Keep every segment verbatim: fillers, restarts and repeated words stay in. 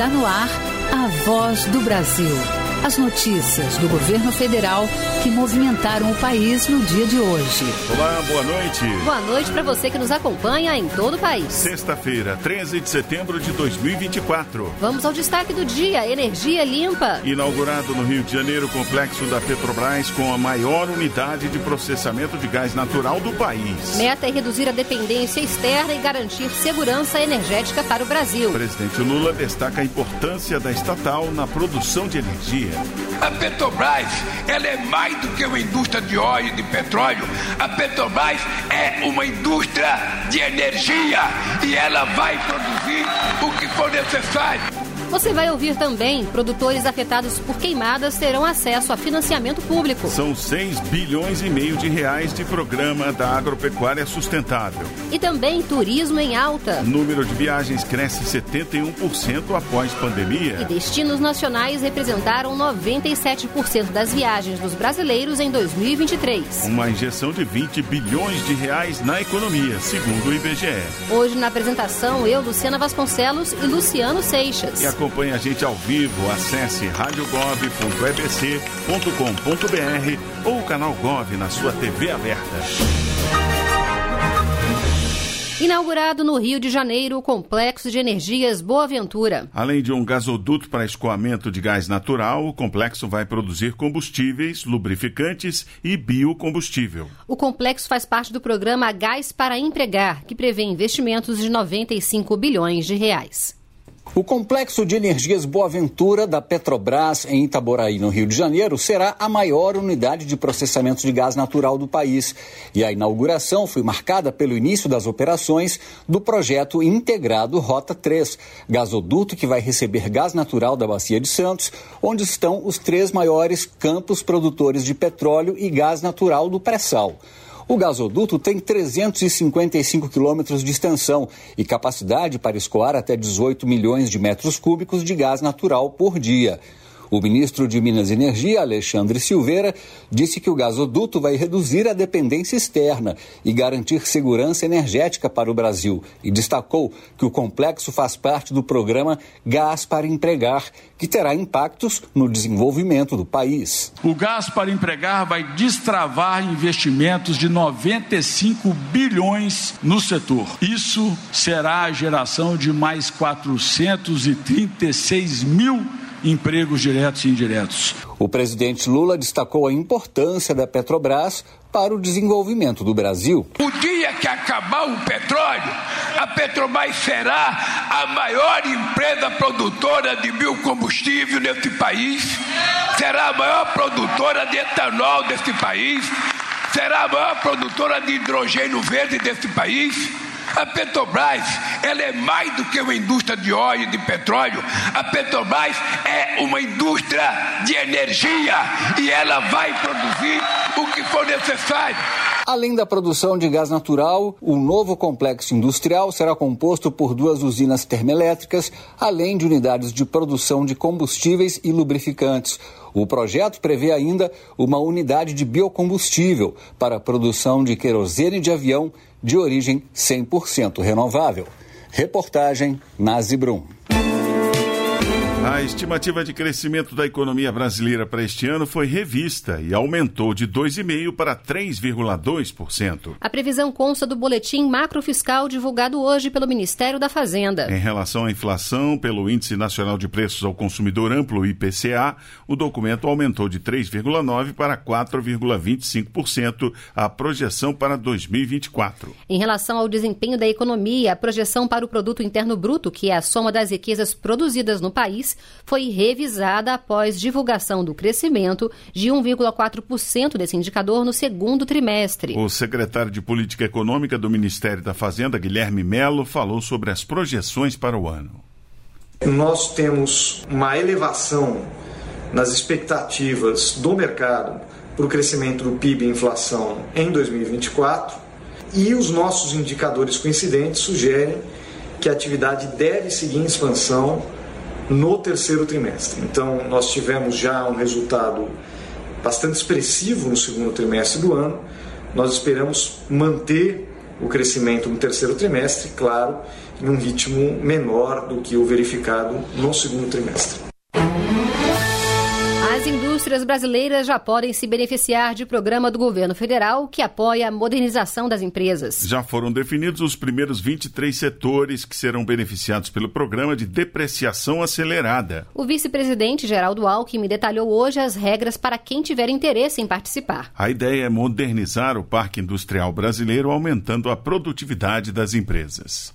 Está no ar a Voz do Brasil. As notícias do governo federal que movimentaram o país no dia de hoje. Olá, boa noite. Boa noite para você que nos acompanha em todo o país. Sexta-feira, treze de setembro de dois mil e vinte e quatro. Vamos ao destaque do dia: energia limpa. Inaugurado no Rio de Janeiro o complexo da Petrobras com a maior unidade de processamento de gás natural do país. Meta é reduzir a dependência externa e garantir segurança energética para o Brasil. O presidente Lula destaca a importância da estatal na produção de energia. A Petrobras, ela é mais do que uma indústria de óleo e de petróleo. A Petrobras é uma indústria de energia e ela vai produzir o que for necessário. Você vai ouvir também: produtores afetados por queimadas terão acesso a financiamento público. São seis bilhões e meio de reais de programa da agropecuária sustentável. E também turismo em alta. O número de viagens cresce setenta e um por cento após pandemia. E destinos nacionais representaram noventa e sete por cento das viagens dos brasileiros em dois mil e vinte e três. Uma injeção de vinte bilhões de reais na economia, segundo o I B G E. Hoje na apresentação, eu, Luciana Vasconcelos e Luciano Seixas. E acompanhe a gente ao vivo, acesse rádio gov ponto e b c ponto com ponto b r ou o canal Gov na sua T V aberta. Inaugurado no Rio de Janeiro o Complexo de Energias Boa Ventura. Além de um gasoduto para escoamento de gás natural, o complexo vai produzir combustíveis, lubrificantes e biocombustível. O complexo faz parte do programa Gás para Empregar, que prevê investimentos de noventa e cinco bilhões de reais. O Complexo de Energias Boa Ventura da Petrobras, em Itaboraí, no Rio de Janeiro, será a maior unidade de processamento de gás natural do país. E a inauguração foi marcada pelo início das operações do projeto integrado Rota três, gasoduto que vai receber gás natural da Bacia de Santos, onde estão os três maiores campos produtores de petróleo e gás natural do pré-sal. O gasoduto tem trezentos e cinquenta e cinco quilômetros de extensão e capacidade para escoar até dezoito milhões de metros cúbicos de gás natural por dia. O ministro de Minas e Energia, Alexandre Silveira, disse que o gasoduto vai reduzir a dependência externa e garantir segurança energética para o Brasil e destacou que o complexo faz parte do programa Gás para Empregar, que terá impactos no desenvolvimento do país. O Gás para Empregar vai destravar investimentos de noventa e cinco bilhões no setor. Isso será a geração de mais quatrocentos e trinta e seis mil empregos diretos e indiretos. O presidente Lula destacou a importância da Petrobras para o desenvolvimento do Brasil. O dia que acabar o petróleo, a Petrobras será a maior empresa produtora de biocombustível nesse país, será a maior produtora de etanol desse país, será a maior produtora de hidrogênio verde desse país. A Petrobras, ela é mais do que uma indústria de óleo e de petróleo. A Petrobras é uma indústria de energia e ela vai produzir o que for necessário. Além da produção de gás natural, o novo complexo industrial será composto por duas usinas termoelétricas, além de unidades de produção de combustíveis e lubrificantes. O projeto prevê ainda uma unidade de biocombustível para a produção de querosene de avião de origem cem por cento renovável. Reportagem Nazi Brum. A estimativa de crescimento da economia brasileira para este ano foi revista e aumentou de dois vírgula cinco por cento para três vírgula dois por cento. A previsão consta do boletim macrofiscal divulgado hoje pelo Ministério da Fazenda. Em relação à inflação, pelo Índice Nacional de Preços ao Consumidor Amplo, I P C A, o documento aumentou de três vírgula nove por cento para quatro vírgula vinte e cinco por cento a projeção para dois mil e vinte e quatro. Em relação ao desempenho da economia, a projeção para o Produto Interno Bruto, que é a soma das riquezas produzidas no país, foi revisada após divulgação do crescimento de um vírgula quatro por cento desse indicador no segundo trimestre. O secretário de Política Econômica do Ministério da Fazenda, Guilherme Melo, falou sobre as projeções para o ano. Nós temos uma elevação nas expectativas do mercado para o crescimento do P I B e inflação em dois mil e vinte e quatro e os nossos indicadores coincidentes sugerem que a atividade deve seguir em expansão no terceiro trimestre. Então, nós tivemos já um resultado bastante expressivo no segundo trimestre do ano. Nós esperamos manter o crescimento no terceiro trimestre, claro, em um ritmo menor do que o verificado no segundo trimestre. As indústrias brasileiras já podem se beneficiar de programa do governo federal que apoia a modernização das empresas. Já foram definidos os primeiros vinte e três setores que serão beneficiados pelo programa de depreciação acelerada. O vice-presidente Geraldo Alckmin detalhou hoje as regras para quem tiver interesse em participar. A ideia é modernizar o parque industrial brasileiro, aumentando a produtividade das empresas.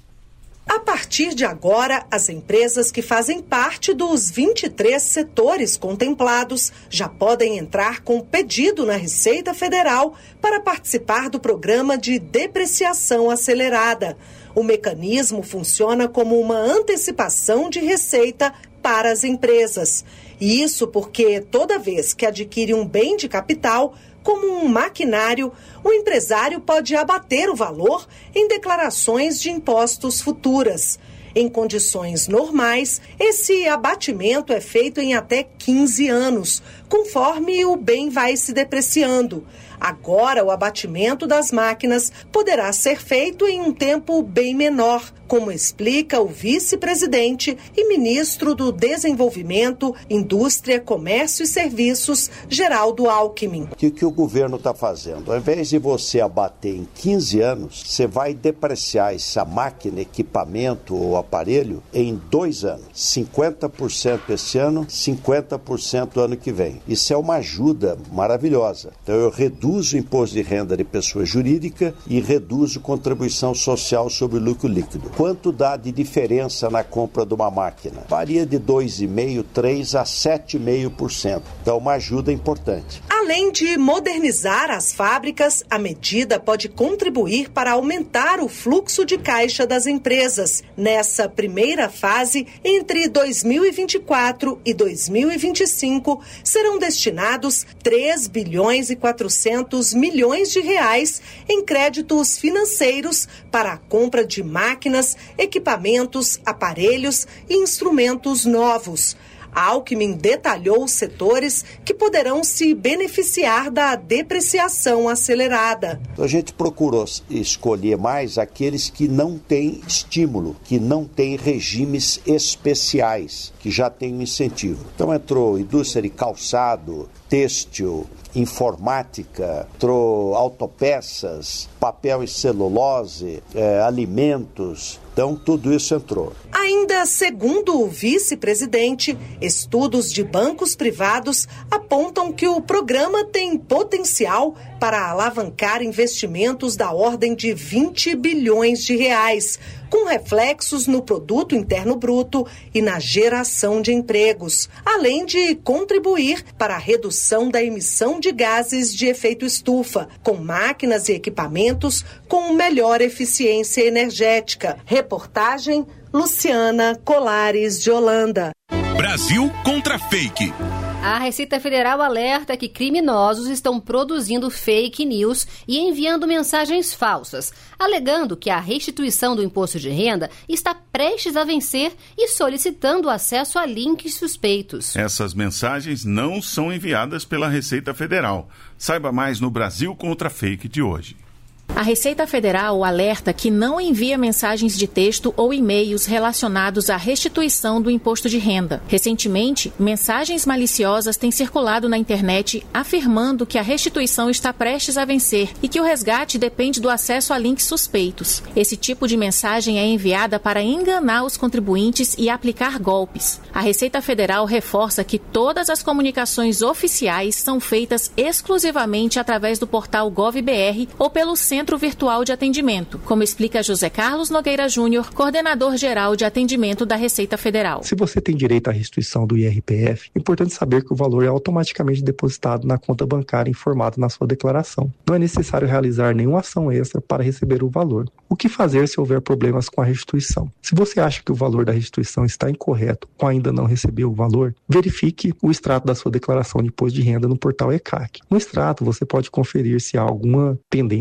A partir de agora, as empresas que fazem parte dos vinte e três setores contemplados já podem entrar com pedido na Receita Federal para participar do programa de depreciação acelerada. O mecanismo funciona como uma antecipação de receita para as empresas. E isso porque toda vez que adquire um bem de capital, como um maquinário, o empresário pode abater o valor em declarações de impostos futuras. Em condições normais, esse abatimento é feito em até quinze anos, conforme o bem vai se depreciando. Agora, o abatimento das máquinas poderá ser feito em um tempo bem menor, como explica o vice-presidente e ministro do Desenvolvimento, Indústria, Comércio e Serviços, Geraldo Alckmin. O que, que o governo está fazendo? Ao invés de você abater em quinze anos, você vai depreciar essa máquina, equipamento ou aparelho em dois anos. cinquenta por cento esse ano, cinquenta por cento ano que vem. Isso é uma ajuda maravilhosa. Então eu reduzo o imposto de renda de pessoa jurídica e reduzo contribuição social sobre o lucro líquido. Quanto dá de diferença na compra de uma máquina? Varia de dois vírgula cinco por cento, três por cento a sete vírgula cinco por cento. Então uma ajuda importante. Além de modernizar as fábricas, a medida pode contribuir para aumentar o fluxo de caixa das empresas. Nessa primeira fase, entre dois mil e vinte e quatro e dois mil e vinte e cinco, serão destinados três bilhões e quatrocentos milhões de reais em créditos financeiros para a compra de máquinas, equipamentos, aparelhos e instrumentos novos. Alckmin detalhou os setores que poderão se beneficiar da depreciação acelerada. A gente procurou escolher mais aqueles que não têm estímulo, que não têm regimes especiais, que já têm incentivo. Então entrou indústria de calçado, têxtil, informática, entrou autopeças, papel e celulose, é, alimentos. Então, tudo isso entrou. Ainda segundo o vice-presidente, estudos de bancos privados apontam que o programa tem potencial para alavancar investimentos da ordem de vinte bilhões de reais, com reflexos no produto interno bruto e na geração de empregos, além de contribuir para a redução da emissão de gases de efeito estufa, com máquinas e equipamentos com melhor eficiência energética. Reportagem Luciana Colares de Holanda. Brasil contra fake. A Receita Federal alerta que criminosos estão produzindo fake news e enviando mensagens falsas, alegando que a restituição do imposto de renda está prestes a vencer e solicitando acesso a links suspeitos. Essas mensagens não são enviadas pela Receita Federal. Saiba mais no Brasil contra Fake de hoje. A Receita Federal alerta que não envia mensagens de texto ou e-mails relacionados à restituição do imposto de renda. Recentemente, mensagens maliciosas têm circulado na internet afirmando que a restituição está prestes a vencer e que o resgate depende do acesso a links suspeitos. Esse tipo de mensagem é enviada para enganar os contribuintes e aplicar golpes. A Receita Federal reforça que todas as comunicações oficiais são feitas exclusivamente através do portal GovBR ou pelo Centro Centro Virtual de Atendimento, como explica José Carlos Nogueira Júnior, coordenador-geral de atendimento da Receita Federal. Se você tem direito à restituição do I R P F, é importante saber que o valor é automaticamente depositado na conta bancária informada na sua declaração. Não é necessário realizar nenhuma ação extra para receber o valor. O que fazer se houver problemas com a restituição? Se você acha que o valor da restituição está incorreto ou ainda não recebeu o valor, verifique o extrato da sua declaração de imposto de renda no portal E C A C. No extrato, você pode conferir se há alguma pendência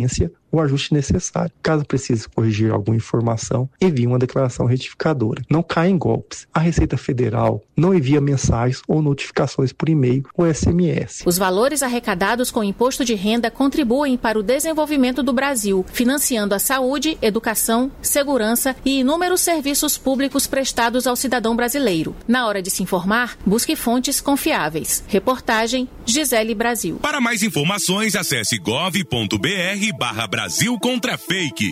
o ajuste necessário. Caso precise corrigir alguma informação, envie uma declaração retificadora. Não caia em golpes. A Receita Federal não envia mensagens ou notificações por e-mail ou S M S. Os valores arrecadados com o imposto de renda contribuem para o desenvolvimento do Brasil, financiando a saúde, educação, segurança e inúmeros serviços públicos prestados ao cidadão brasileiro. Na hora de se informar, busque fontes confiáveis. Reportagem Gisele Brasil. Para mais informações, acesse gov ponto br barra Brasil contra fake.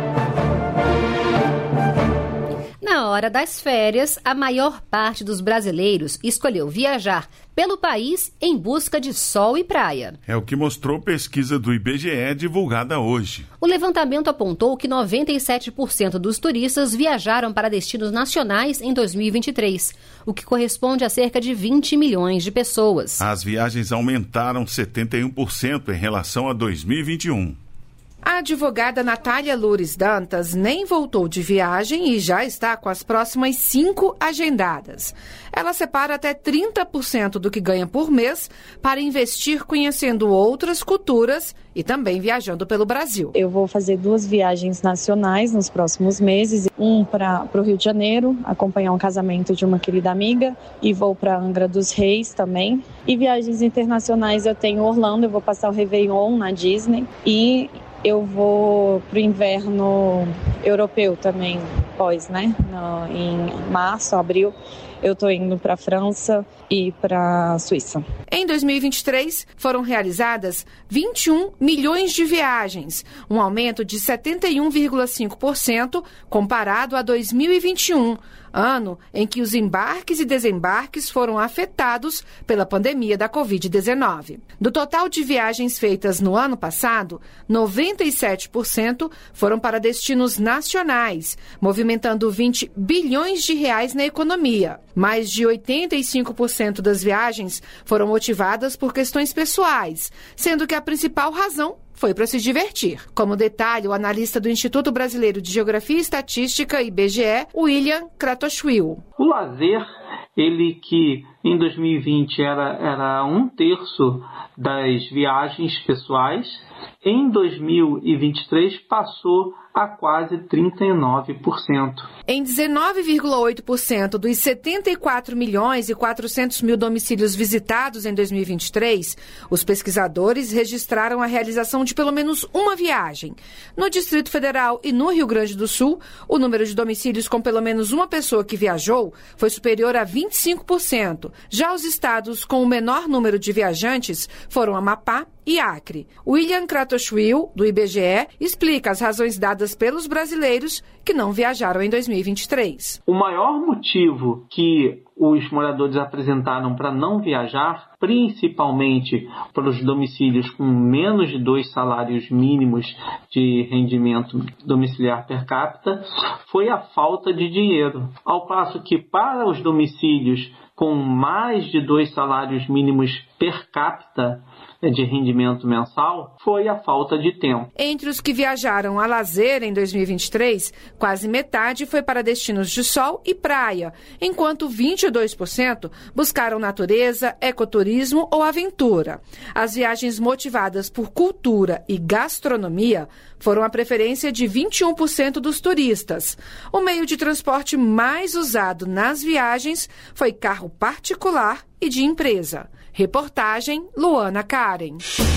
Na hora das férias, a maior parte dos brasileiros escolheu viajar pelo país em busca de sol e praia. É o que mostrou pesquisa do I B G E divulgada hoje. O levantamento apontou que noventa e sete por cento dos turistas viajaram para destinos nacionais em dois mil e vinte e três, o que corresponde a cerca de vinte milhões de pessoas. As viagens aumentaram setenta e um por cento em relação a dois mil e vinte e um. A advogada Natália Loures Dantas nem voltou de viagem e já está com as próximas cinco agendadas. Ela separa até trinta por cento do que ganha por mês para investir conhecendo outras culturas e também viajando pelo Brasil. Eu vou fazer duas viagens nacionais nos próximos meses. Um para o Rio de Janeiro, acompanhar um casamento de uma querida amiga, e vou para Angra dos Reis também. E viagens internacionais eu tenho Orlando, eu vou passar o Réveillon na Disney e eu vou para o inverno europeu também, pós, né? No, em março, abril, eu estou indo para a França e para a Suíça. Em dois mil e vinte e três, foram realizadas vinte e um milhões de viagens, um aumento de setenta e um vírgula cinco por cento comparado a dois mil e vinte e um, ano em que os embarques e desembarques foram afetados pela pandemia da covid dezenove. Do total de viagens feitas no ano passado, noventa e sete por cento foram para destinos nacionais, movimentando vinte bilhões de reais na economia. Mais de oitenta e cinco por cento das viagens foram motivadas por questões pessoais, sendo que a principal razão foi para se divertir. Como detalhe, o analista do Instituto Brasileiro de Geografia e Estatística, I B G E, William Kratochwill. O lazer, ele que em dois mil e vinte era, era um terço das viagens pessoais, em dois mil e vinte e três passou a quase trinta e nove por cento. Em dezenove vírgula oito por cento dos setenta e quatro milhões e quatrocentos mil domicílios visitados em dois mil e vinte e três, os pesquisadores registraram a realização de pelo menos uma viagem. No Distrito Federal e no Rio Grande do Sul, o número de domicílios com pelo menos uma pessoa que viajou foi superior a vinte e cinco por cento. Já os estados com o menor número de viajantes foram Amapá e Acre. William Kratochwill, do I B G E, explica as razões dadas pelos brasileiros que não viajaram em dois mil e vinte e três. O maior motivo que os moradores apresentaram para não viajar, principalmente para os domicílios com menos de dois salários mínimos de rendimento domiciliar per capita, foi a falta de dinheiro. Ao passo que para os domicílios com mais de dois salários mínimos per capita de rendimento mensal, foi a falta de tempo. Entre os que viajaram a lazer em dois mil e vinte e três, quase metade foi para destinos de sol e praia, enquanto vinte e dois por cento buscaram natureza, ecoturismo ou aventura. As viagens motivadas por cultura e gastronomia foram a preferência de vinte e um por cento dos turistas. O meio de transporte mais usado nas viagens foi carro particular e de empresa. Reportagem Luana Karen.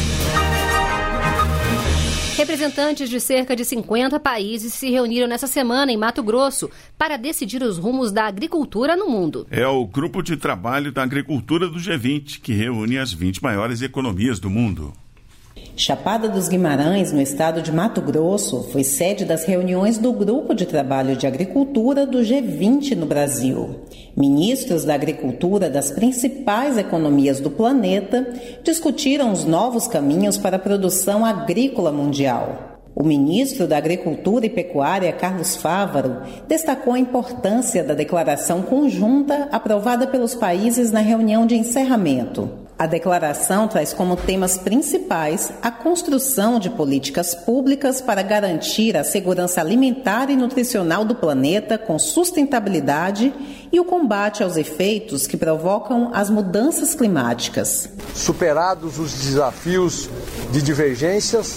Representantes de cerca de cinquenta países se reuniram nessa semana em Mato Grosso para decidir os rumos da agricultura no mundo. É o grupo de trabalho da agricultura do G vinte, que reúne as vinte maiores economias do mundo. Chapada dos Guimarães, no estado de Mato Grosso, foi sede das reuniões do Grupo de Trabalho de Agricultura do G vinte no Brasil. Ministros da agricultura das principais economias do planeta discutiram os novos caminhos para a produção agrícola mundial. O ministro da Agricultura e Pecuária, Carlos Fávaro, destacou a importância da declaração conjunta aprovada pelos países na reunião de encerramento. A declaração traz como temas principais a construção de políticas públicas para garantir a segurança alimentar e nutricional do planeta com sustentabilidade e o combate aos efeitos que provocam as mudanças climáticas. Superados os desafios de divergências,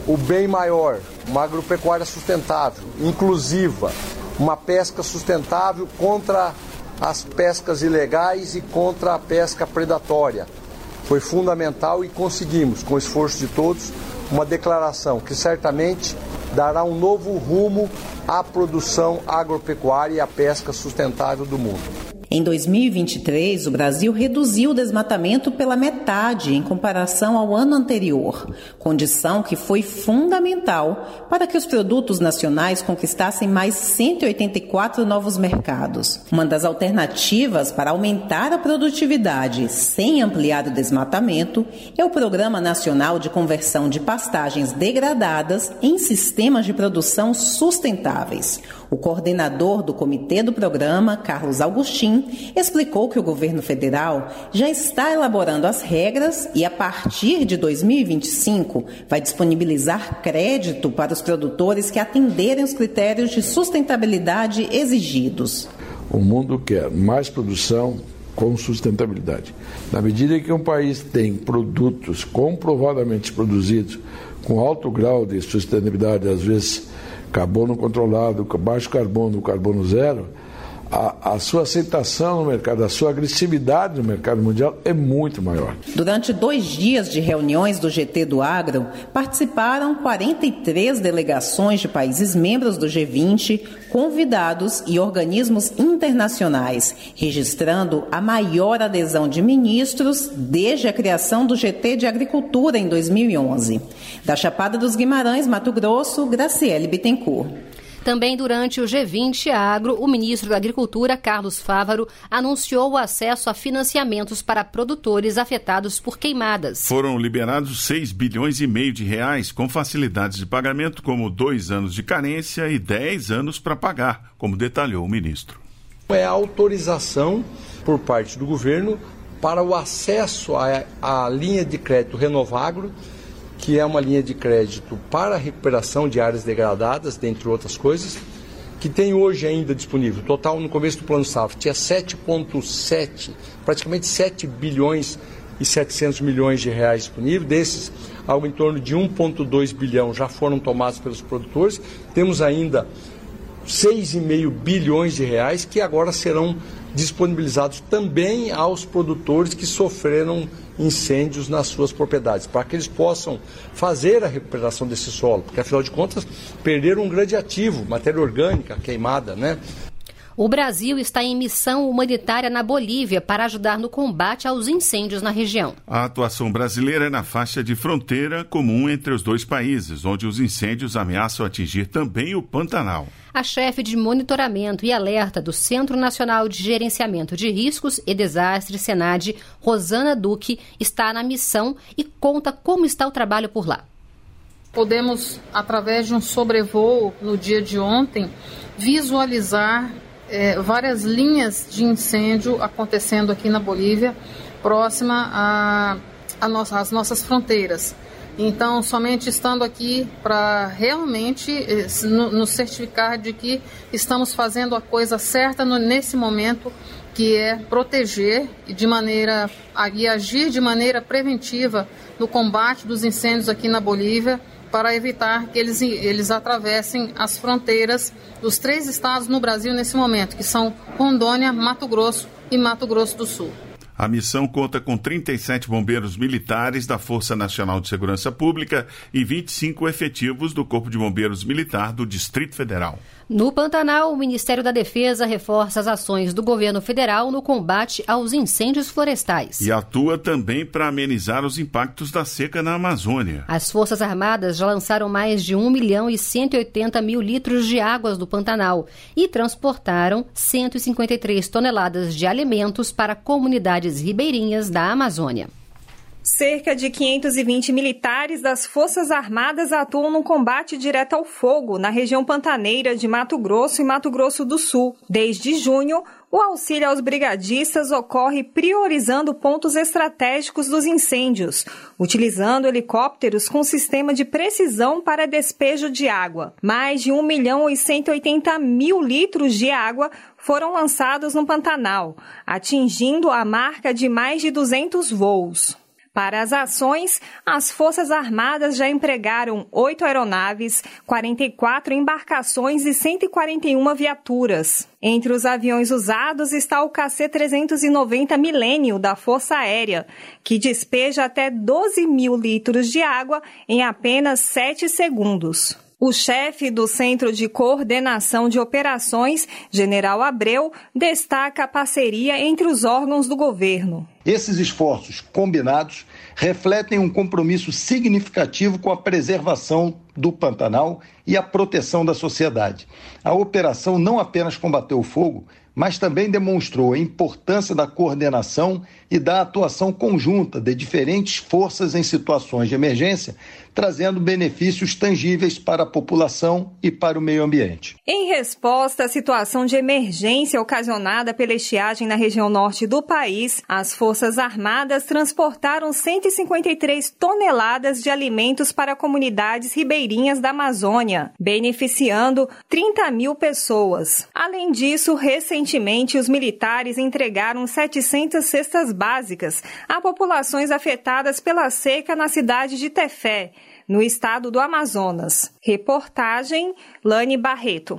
o bem maior, uma agropecuária sustentável, inclusiva, uma pesca sustentável contra as pescas ilegais e contra a pesca predatória. Foi fundamental e conseguimos, com o esforço de todos, uma declaração que certamente dará um novo rumo à produção agropecuária e à pesca sustentável do mundo. Em dois mil e vinte e três, o Brasil reduziu o desmatamento pela metade em comparação ao ano anterior, condição que foi fundamental para que os produtos nacionais conquistassem mais cento e oitenta e quatro novos mercados. Uma das alternativas para aumentar a produtividade sem ampliar o desmatamento é o Programa Nacional de Conversão de Pastagens Degradadas em Sistemas de Produção Sustentáveis. O coordenador do comitê do programa, Carlos Augustin, explicou que o governo federal já está elaborando as regras e, a partir de dois mil e vinte e cinco, vai disponibilizar crédito para os produtores que atenderem os critérios de sustentabilidade exigidos. O mundo quer mais produção com sustentabilidade. Na medida que um país tem produtos comprovadamente produzidos com alto grau de sustentabilidade, às vezes carbono controlado, baixo carbono, carbono zero, a, a sua aceitação no mercado, a sua agressividade no mercado mundial é muito maior. Durante dois dias de reuniões do G T do Agro, participaram quarenta e três delegações de países membros do G vinte, convidados e organismos internacionais, registrando a maior adesão de ministros desde a criação do G T de Agricultura em dois mil e onze. Da Chapada dos Guimarães, Mato Grosso, Graciele Bittencourt. Também durante o G vinte Agro, o ministro da Agricultura, Carlos Fávaro, anunciou o acesso a financiamentos para produtores afetados por queimadas. Foram liberados seis bilhões e meio de reais com facilidades de pagamento, como dois anos de carência e dez anos para pagar, como detalhou o ministro. É a autorização por parte do governo para o acesso à, à linha de crédito Renovagro, que é uma linha de crédito para a recuperação de áreas degradadas, dentre outras coisas, que tem hoje ainda disponível. Total, no começo do Plano Safra, tinha sete vírgula sete, praticamente sete bilhões e setecentos milhões de reais disponíveis. Desses, algo em torno de um vírgula dois bilhão já foram tomados pelos produtores. Temos ainda seis vírgula cinco bilhões de reais que agora serão disponibilizados também aos produtores que sofreram incêndios nas suas propriedades, para que eles possam fazer a recuperação desse solo, porque afinal de contas perderam um grande ativo, matéria orgânica queimada, né? O Brasil está em missão humanitária na Bolívia para ajudar no combate aos incêndios na região. A atuação brasileira é na faixa de fronteira comum entre os dois países, onde os incêndios ameaçam atingir também o Pantanal. A chefe de monitoramento e alerta do Centro Nacional de Gerenciamento de Riscos e Desastres, Senad, Rosana Duque, está na missão e conta como está o trabalho por lá. Podemos, através de um sobrevoo no dia de ontem, visualizar É, várias linhas de incêndio acontecendo aqui na Bolívia, próxima a, a nossa, às nossas fronteiras. Então, somente estando aqui para realmente eh, nos certificar de que estamos fazendo a coisa certa no, nesse momento, que é proteger de maneira, e agir de maneira preventiva no combate dos incêndios aqui na Bolívia, para evitar que eles, eles atravessem as fronteiras dos três estados no Brasil nesse momento, que são Rondônia, Mato Grosso e Mato Grosso do Sul. A missão conta com trinta e sete bombeiros militares da Força Nacional de Segurança Pública e vinte e cinco efetivos do Corpo de Bombeiros Militar do Distrito Federal. No Pantanal, o Ministério da Defesa reforça as ações do governo federal no combate aos incêndios florestais. E atua também para amenizar os impactos da seca na Amazônia. As Forças Armadas já lançaram mais de um milhão e cento e oitenta mil litros de águas do Pantanal e transportaram cento e cinquenta e três toneladas de alimentos para comunidades ribeirinhas da Amazônia. Cerca de quinhentos e vinte militares das Forças Armadas atuam no combate direto ao fogo na região pantaneira de Mato Grosso e Mato Grosso do Sul. Desde junho, o auxílio aos brigadistas ocorre priorizando pontos estratégicos dos incêndios, utilizando helicópteros com sistema de precisão para despejo de água. Mais de um milhão e cento e oitenta mil litros de água foram lançados no Pantanal, atingindo a marca de mais de duzentos voos. Para as ações, as Forças Armadas já empregaram oito aeronaves, quarenta e quatro embarcações e cento e quarenta e uma viaturas. Entre os aviões usados está o K C trezentos e noventa Millennium da Força Aérea, que despeja até doze mil litros de água em apenas sete segundos. O chefe do Centro de Coordenação de Operações, General Abreu, destaca a parceria entre os órgãos do governo. Esses esforços combinados refletem um compromisso significativo com a preservação do Pantanal e a proteção da sociedade. A operação não apenas combateu o fogo, mas também demonstrou a importância da coordenação e da atuação conjunta de diferentes forças em situações de emergência, trazendo benefícios tangíveis para a população e para o meio ambiente. Em resposta à situação de emergência ocasionada pela estiagem na região norte do país, as Forças Armadas transportaram cento e cinquenta e três toneladas de alimentos para comunidades ribeirinhas da Amazônia, beneficiando trinta mil pessoas. Além disso, recentemente os militares entregaram setecentas cestas básicas a populações afetadas pela seca na cidade de Tefé, no estado do Amazonas. Reportagem Lane Barreto.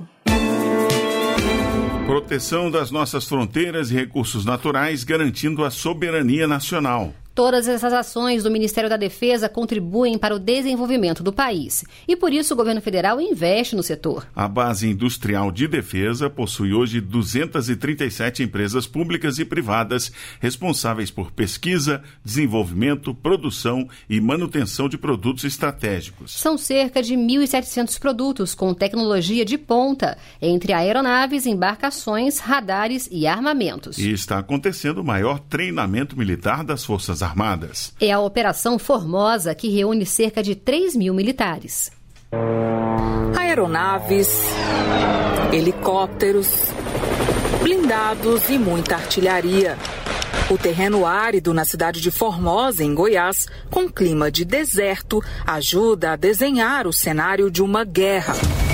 Proteção das nossas fronteiras e recursos naturais, garantindo a soberania nacional. Todas essas ações do Ministério da Defesa contribuem para o desenvolvimento do país e, por isso, o governo federal investe no setor. A Base Industrial de Defesa possui hoje duzentas e trinta e sete empresas públicas e privadas responsáveis por pesquisa, desenvolvimento, produção e manutenção de produtos estratégicos. São cerca de mil e setecentos produtos com tecnologia de ponta, entre aeronaves, embarcações, radares e armamentos. E está acontecendo o maior treinamento militar das Forças Armadas. Armadas. É a Operação Formosa, que reúne cerca de três mil militares. Aeronaves, helicópteros, blindados e muita artilharia. O terreno árido na cidade de Formosa, em Goiás, com clima de deserto, ajuda a desenhar o cenário de uma guerra.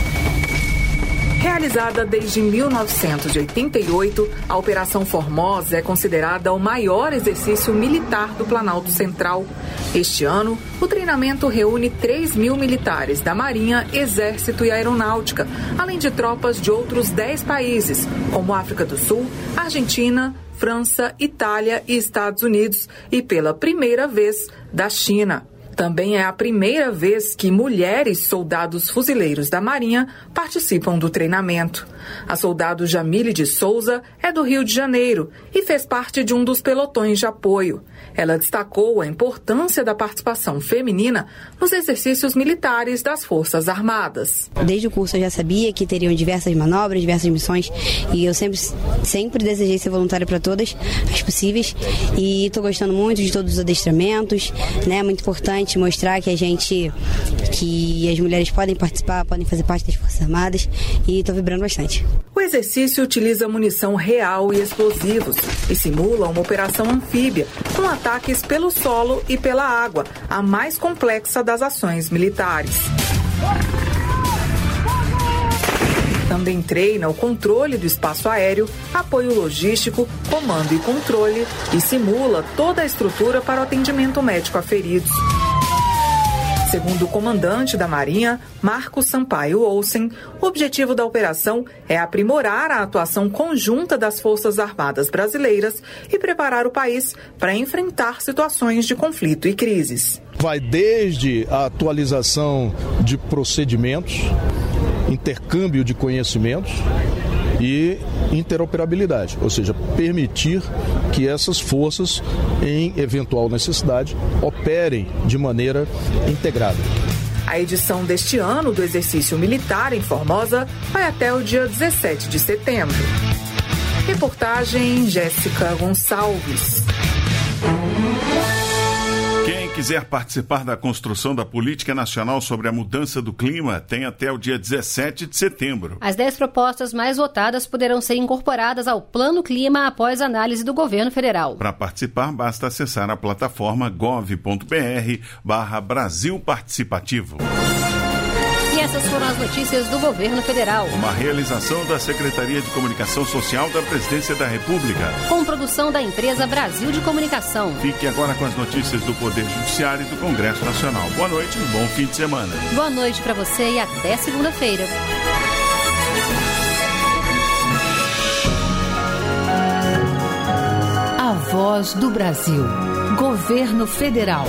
Realizada desde mil novecentos e oitenta e oito, a Operação Formosa é considerada o maior exercício militar do Planalto Central. Este ano, o treinamento reúne três mil militares da Marinha, Exército e Aeronáutica, além de tropas de outros dez países, como África do Sul, Argentina, França, Itália e Estados Unidos, e pela primeira vez, da China. Também é a primeira vez que mulheres soldados fuzileiros da Marinha participam do treinamento. A soldado Jamile de Souza é do Rio de Janeiro e fez parte de um dos pelotões de apoio. Ela destacou a importância da participação feminina nos exercícios militares das Forças Armadas. Desde o curso eu já sabia que teriam diversas manobras, diversas missões, e eu sempre, sempre desejei ser voluntária para todas as possíveis, e estou gostando muito de todos os adestramentos, né? É muito importante mostrar que a gente, que as mulheres podem participar, podem fazer parte das Forças Armadas, e estou vibrando bastante. O exercício utiliza munição real e explosivos e simula uma operação anfíbia, com ataques pelo solo e pela água, a mais complexa das ações militares. Também treina o controle do espaço aéreo, apoio logístico, comando e controle, e simula toda a estrutura para o atendimento médico a feridos. Segundo o comandante da Marinha, Marcos Sampaio Olsen, o objetivo da operação é aprimorar a atuação conjunta das Forças Armadas brasileiras e preparar o país para enfrentar situações de conflito e crises. Vai desde a atualização de procedimentos, intercâmbio de conhecimentos e interoperabilidade, ou seja, permitir que essas forças, em eventual necessidade, operem de maneira integrada. A edição deste ano do exercício militar em Formosa vai até o dia dezessete de setembro. Reportagem Jéssica Gonçalves. Quem quiser participar da construção da Política Nacional sobre a Mudança do Clima tem até o dia dezessete de setembro. As dez propostas mais votadas poderão ser incorporadas ao Plano Clima após análise do governo federal. Para participar, basta acessar a plataforma gov ponto br barra Brasil Participativo. E a essas foram as notícias do governo federal. Uma realização da Secretaria de Comunicação Social da Presidência da República. Com produção da empresa Brasil de Comunicação. Fique agora com as notícias do Poder Judiciário e do Congresso Nacional. Boa noite e bom fim de semana. Boa noite para você e até segunda-feira. A Voz do Brasil. Governo Federal.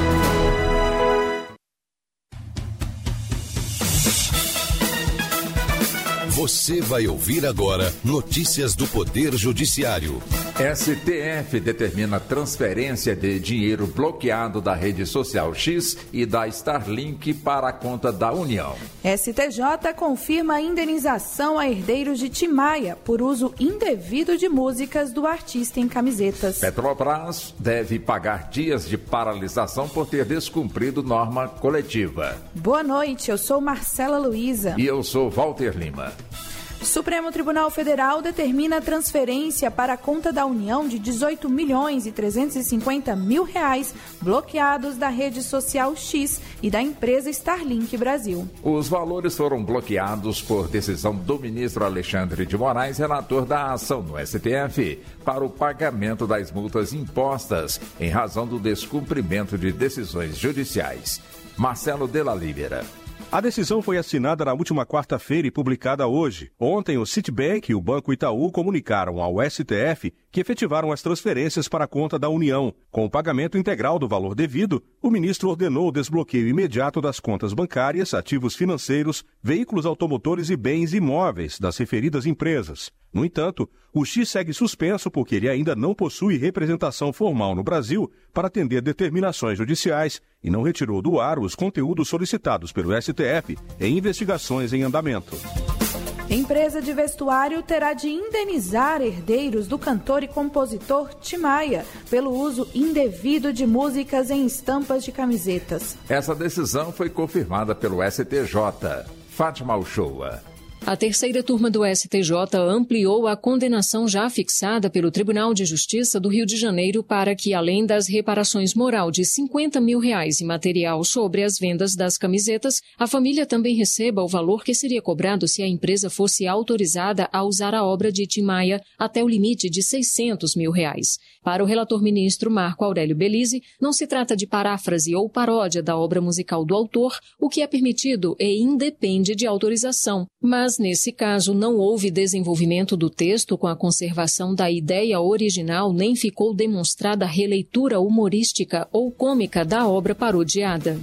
Você vai ouvir agora notícias do Poder Judiciário. S T F determina transferência de dinheiro bloqueado da rede social X e da Starlink para a conta da União. S T J confirma a indenização a herdeiros de Tim Maia por uso indevido de músicas do artista em camisetas. Petrobras deve pagar dias de paralisação por ter descumprido norma coletiva. Boa noite, eu sou Marcela Luiza. E eu sou Walter Lima. Supremo Tribunal Federal determina a transferência para a conta da União de dezoito milhões e trezentos e cinquenta mil reais bloqueados da rede social X e da empresa Starlink Brasil. Os valores foram bloqueados por decisão do ministro Alexandre de Moraes, relator da ação no S T F, para o pagamento das multas impostas em razão do descumprimento de decisões judiciais. Marcelo de la Libera. A decisão foi assinada na última quarta-feira e publicada hoje. Ontem, o Citibank e o Banco Itaú comunicaram ao S T F que efetivaram as transferências para a conta da União. Com o pagamento integral do valor devido, o ministro ordenou o desbloqueio imediato das contas bancárias, ativos financeiros, veículos automotores e bens imóveis das referidas empresas. No entanto, o X segue suspenso porque ele ainda não possui representação formal no Brasil para atender determinações judiciais e não retirou do ar os conteúdos solicitados pelo S T F em investigações em andamento. Empresa de vestuário terá de indenizar herdeiros do cantor e compositor Tim Maia pelo uso indevido de músicas em estampas de camisetas. Essa decisão foi confirmada pelo S T J. Fátima Uchoa. A terceira turma do S T J ampliou a condenação já fixada pelo Tribunal de Justiça do Rio de Janeiro para que, além das reparações moral de cinquenta mil reais em material sobre as vendas das camisetas, a família também receba o valor que seria cobrado se a empresa fosse autorizada a usar a obra de Tim Maia até o limite de seiscentos mil reais. Para o relator ministro Marco Aurélio Belize, não se trata de paráfrase ou paródia da obra musical do autor, o que é permitido e independe de autorização, mas nesse caso, não houve desenvolvimento do texto com a conservação da ideia original, nem ficou demonstrada releitura humorística ou cômica da obra parodiada.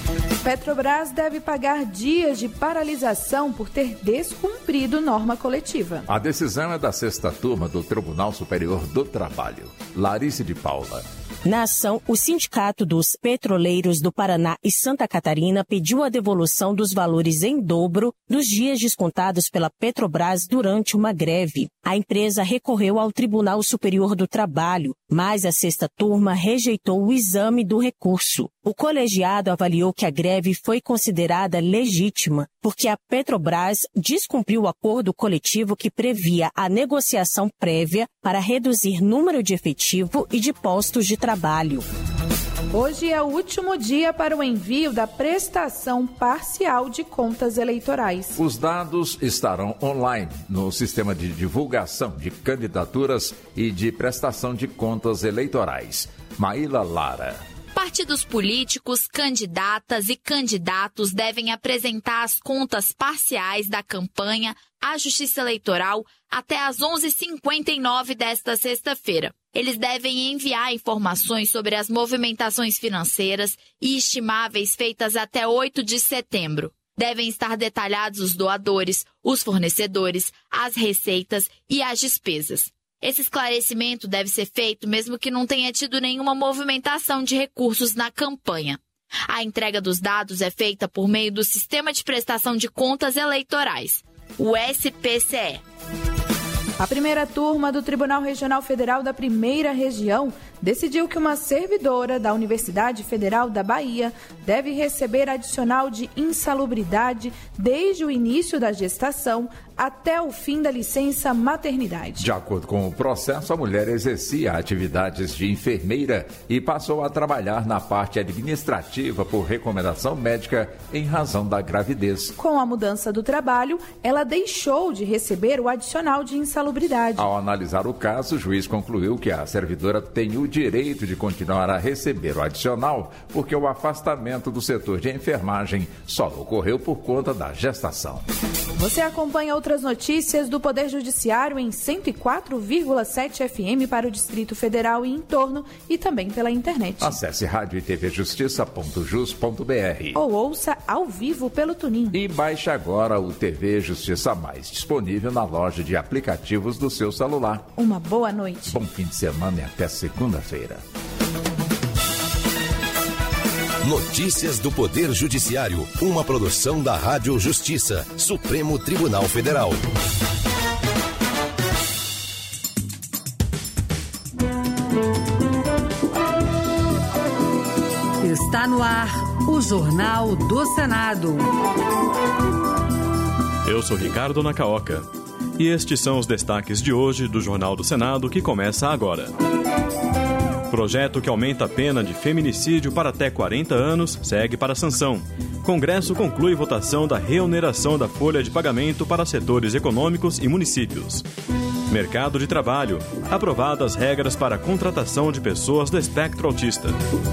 Petrobras deve pagar dias de paralisação por ter descumprido norma coletiva. A decisão é da sexta turma do Tribunal Superior do Trabalho. Larice de Paula. Na ação, o Sindicato dos Petroleiros do Paraná e Santa Catarina pediu a devolução dos valores em dobro dos dias descontados pela Petrobras durante uma greve. A empresa recorreu ao Tribunal Superior do Trabalho, mas a sexta turma rejeitou o exame do recurso. O colegiado avaliou que a greve foi considerada legítima, porque a Petrobras descumpriu o acordo coletivo que previa a negociação prévia para reduzir número de efetivo e de postos de trabalho. Hoje é o último dia para o envio da prestação parcial de contas eleitorais. Os dados estarão online no sistema de divulgação de candidaturas e de prestação de contas eleitorais. Maíla Lara. Partidos políticos, candidatas e candidatos devem apresentar as contas parciais da campanha à Justiça Eleitoral até às onze e cinquenta e nove desta sexta-feira. Eles devem enviar informações sobre as movimentações financeiras e estimáveis feitas até oito de setembro. Devem estar detalhados os doadores, os fornecedores, as receitas e as despesas. Esse esclarecimento deve ser feito mesmo que não tenha tido nenhuma movimentação de recursos na campanha. A entrega dos dados é feita por meio do Sistema de Prestação de Contas Eleitorais, o S P C E. A primeira turma do Tribunal Regional Federal da Primeira Região decidiu que uma servidora da Universidade Federal da Bahia deve receber adicional de insalubridade desde o início da gestação até o fim da licença maternidade. De acordo com o processo, a mulher exercia atividades de enfermeira e passou a trabalhar na parte administrativa por recomendação médica em razão da gravidez. Com a mudança do trabalho, ela deixou de receber o adicional de insalubridade. Ao analisar o caso, o juiz concluiu que a servidora tem o direito de continuar a receber o adicional porque o afastamento do setor de enfermagem só ocorreu por conta da gestação. Você acompanha outras notícias do Poder Judiciário em cento e quatro vírgula sete F M para o Distrito Federal e entorno e também pela internet. Acesse rádio e tv justiça ponto jus ponto b r ou ouça ao vivo pelo TuneIn. E baixe agora o T V Justiça Mais, disponível na loja de aplicativos do seu celular. Uma boa noite. Bom fim de semana e até segunda-feira. Notícias do Poder Judiciário, uma produção da Rádio Justiça, Supremo Tribunal Federal. Está no ar o Jornal do Senado. Eu sou Ricardo Nacaoca e estes são os destaques de hoje do Jornal do Senado que começa agora. Projeto que aumenta a pena de feminicídio para até quarenta anos segue para sanção. Congresso conclui votação da reoneração da folha de pagamento para setores econômicos e municípios. Mercado de trabalho. Aprovadas regras para a contratação de pessoas do espectro autista.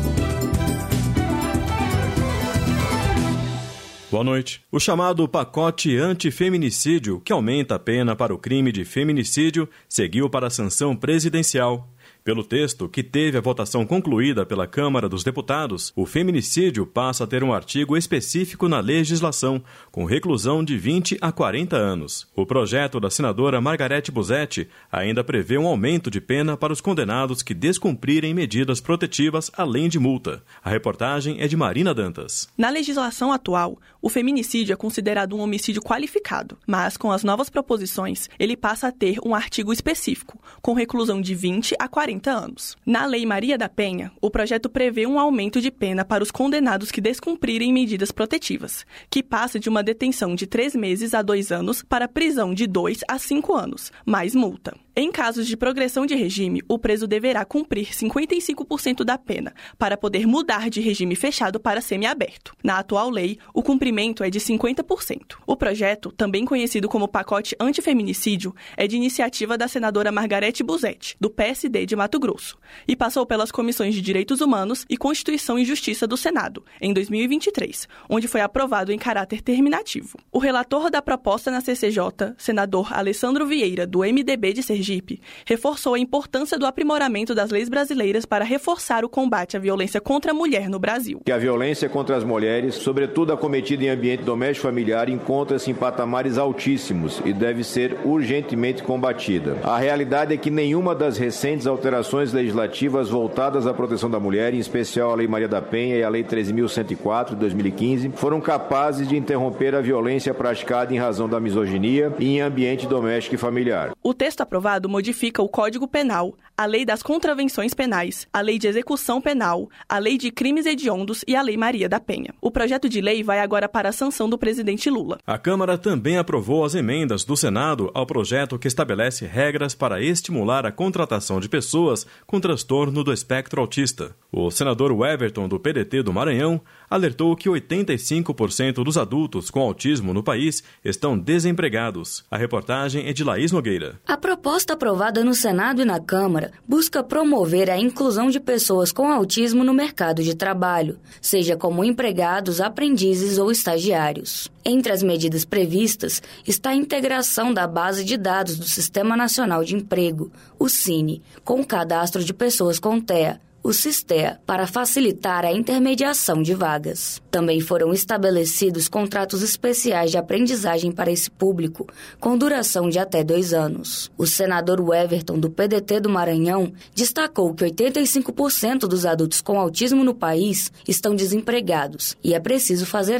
Boa noite. O chamado pacote antifeminicídio, que aumenta a pena para o crime de feminicídio, seguiu para a sanção presidencial. Pelo texto, que teve a votação concluída pela Câmara dos Deputados, o feminicídio passa a ter um artigo específico na legislação, com reclusão de vinte a quarenta anos. O projeto da senadora Margarete Busetti ainda prevê um aumento de pena para os condenados que descumprirem medidas protetivas além de multa. A reportagem é de Marina Dantas. Na legislação atual, o feminicídio é considerado um homicídio qualificado, mas com as novas proposições, ele passa a ter um artigo específico, com reclusão de vinte a quarenta anos. Na Lei Maria da Penha, o projeto prevê um aumento de pena para os condenados que descumprirem medidas protetivas, que passa de uma detenção de três meses a dois anos para prisão de dois a cinco anos, mais multa. Em casos de progressão de regime, o preso deverá cumprir cinquenta e cinco por cento da pena para poder mudar de regime fechado para semiaberto. Na atual lei, o cumprimento é de cinquenta por cento. O projeto, também conhecido como pacote antifeminicídio, é de iniciativa da senadora Margarete Busetti, do P S D de Mato Grosso, e passou pelas comissões de Direitos Humanos e Constituição e Justiça do Senado, em dois mil e vinte e três, onde foi aprovado em caráter terminativo. O relator da proposta na C C J, senador Alessandro Vieira, do M D B de Sergipe, reforçou a importância do aprimoramento das leis brasileiras para reforçar o combate à violência contra a mulher no Brasil. Que a violência contra as mulheres, sobretudo a cometida em ambiente doméstico familiar, encontra-se em patamares altíssimos e deve ser urgentemente combatida. A realidade é que nenhuma das recentes alterações legislativas voltadas à proteção da mulher, em especial a Lei Maria da Penha e a Lei treze mil cento e quatro de dois mil e quinze, foram capazes de interromper a violência praticada em razão da misoginia e em ambiente doméstico e familiar. O texto aprovado modifica o Código Penal, a Lei das Contravenções Penais, a Lei de Execução Penal, a Lei de Crimes Hediondos e a Lei Maria da Penha. O projeto de lei vai agora para a sanção do presidente Lula. A Câmara também aprovou as emendas do Senado ao projeto que estabelece regras para estimular a contratação de pessoas com transtorno do espectro autista. O senador Everton, do P D T do Maranhão, alertou que oitenta e cinco por cento dos adultos com autismo no país estão desempregados. A reportagem é de Laís Nogueira. A proposta aprovada no Senado e na Câmara busca promover a inclusão de pessoas com autismo no mercado de trabalho, seja como empregados, aprendizes ou estagiários. Entre as medidas previstas está a integração da base de dados do Sistema Nacional de Emprego, o Cine, com o cadastro de pessoas com T E A, o SISTEA, para facilitar a intermediação de vagas. Também foram estabelecidos contratos especiais de aprendizagem para esse público, com duração de até dois anos. O senador Everton, do P D T do Maranhão, destacou que oitenta e cinco por cento dos adultos com autismo no país estão desempregados e é preciso fazer algo.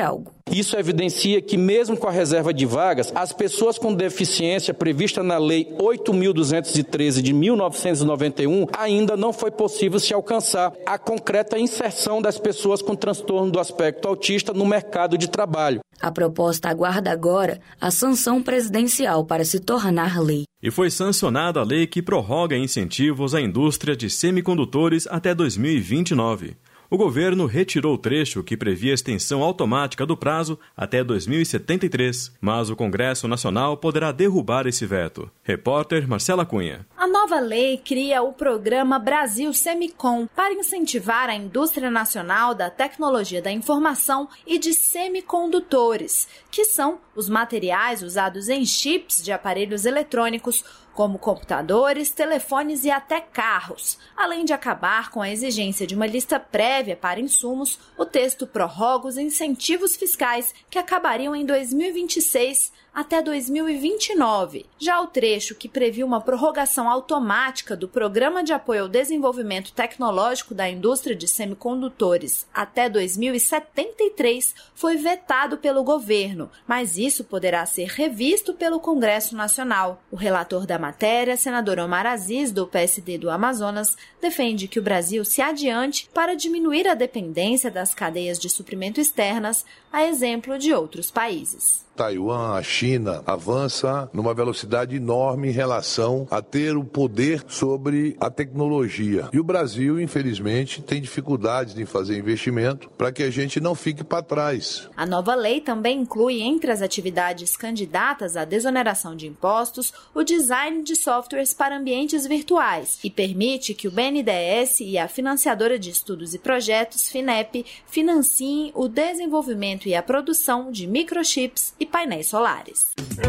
Isso evidencia que, mesmo com a reserva de vagas, as pessoas com deficiência prevista na Lei oito mil duzentos e treze de mil novecentos e noventa e um ainda não foi possível se alcançar a concreta inserção das pessoas com transtorno do aspecto autista no mercado de trabalho. A proposta aguarda agora a sanção presidencial para se tornar lei. E foi sancionada a lei que prorroga incentivos à indústria de semicondutores até dois mil e vinte e nove. O governo retirou o trecho que previa a extensão automática do prazo até dois mil e setenta e três, mas o Congresso Nacional poderá derrubar esse veto. Repórter Marcela Cunha. A nova lei cria o programa Brasil Semicon para incentivar a indústria nacional da tecnologia da informação e de semicondutores, que são os materiais usados em chips de aparelhos eletrônicos, como computadores, telefones e até carros. Além de acabar com a exigência de uma lista prévia para insumos, o texto prorroga os incentivos fiscais que acabariam em dois mil e vinte e seis até dois mil e vinte e nove. Já o trecho que previa uma prorrogação automática do Programa de Apoio ao Desenvolvimento Tecnológico da Indústria de Semicondutores até dois mil e setenta e três foi vetado pelo governo, mas isso poderá ser revisto pelo Congresso Nacional. O relator da matéria, senador Omar Aziz, do P S D do Amazonas, defende que o Brasil se adiante para diminuir a dependência das cadeias de suprimento externas, a exemplo de outros países. Taiwan, a China, avança numa velocidade enorme em relação a ter o poder sobre a tecnologia. E o Brasil, infelizmente, tem dificuldades em fazer investimento para que a gente não fique para trás. A nova lei também inclui, entre as atividades candidatas à desoneração de impostos, o design de softwares para ambientes virtuais e permite que o B N D E S e a financiadora de estudos e projetos, FINEP, financiem o desenvolvimento e a produção de microchips e painéis solares.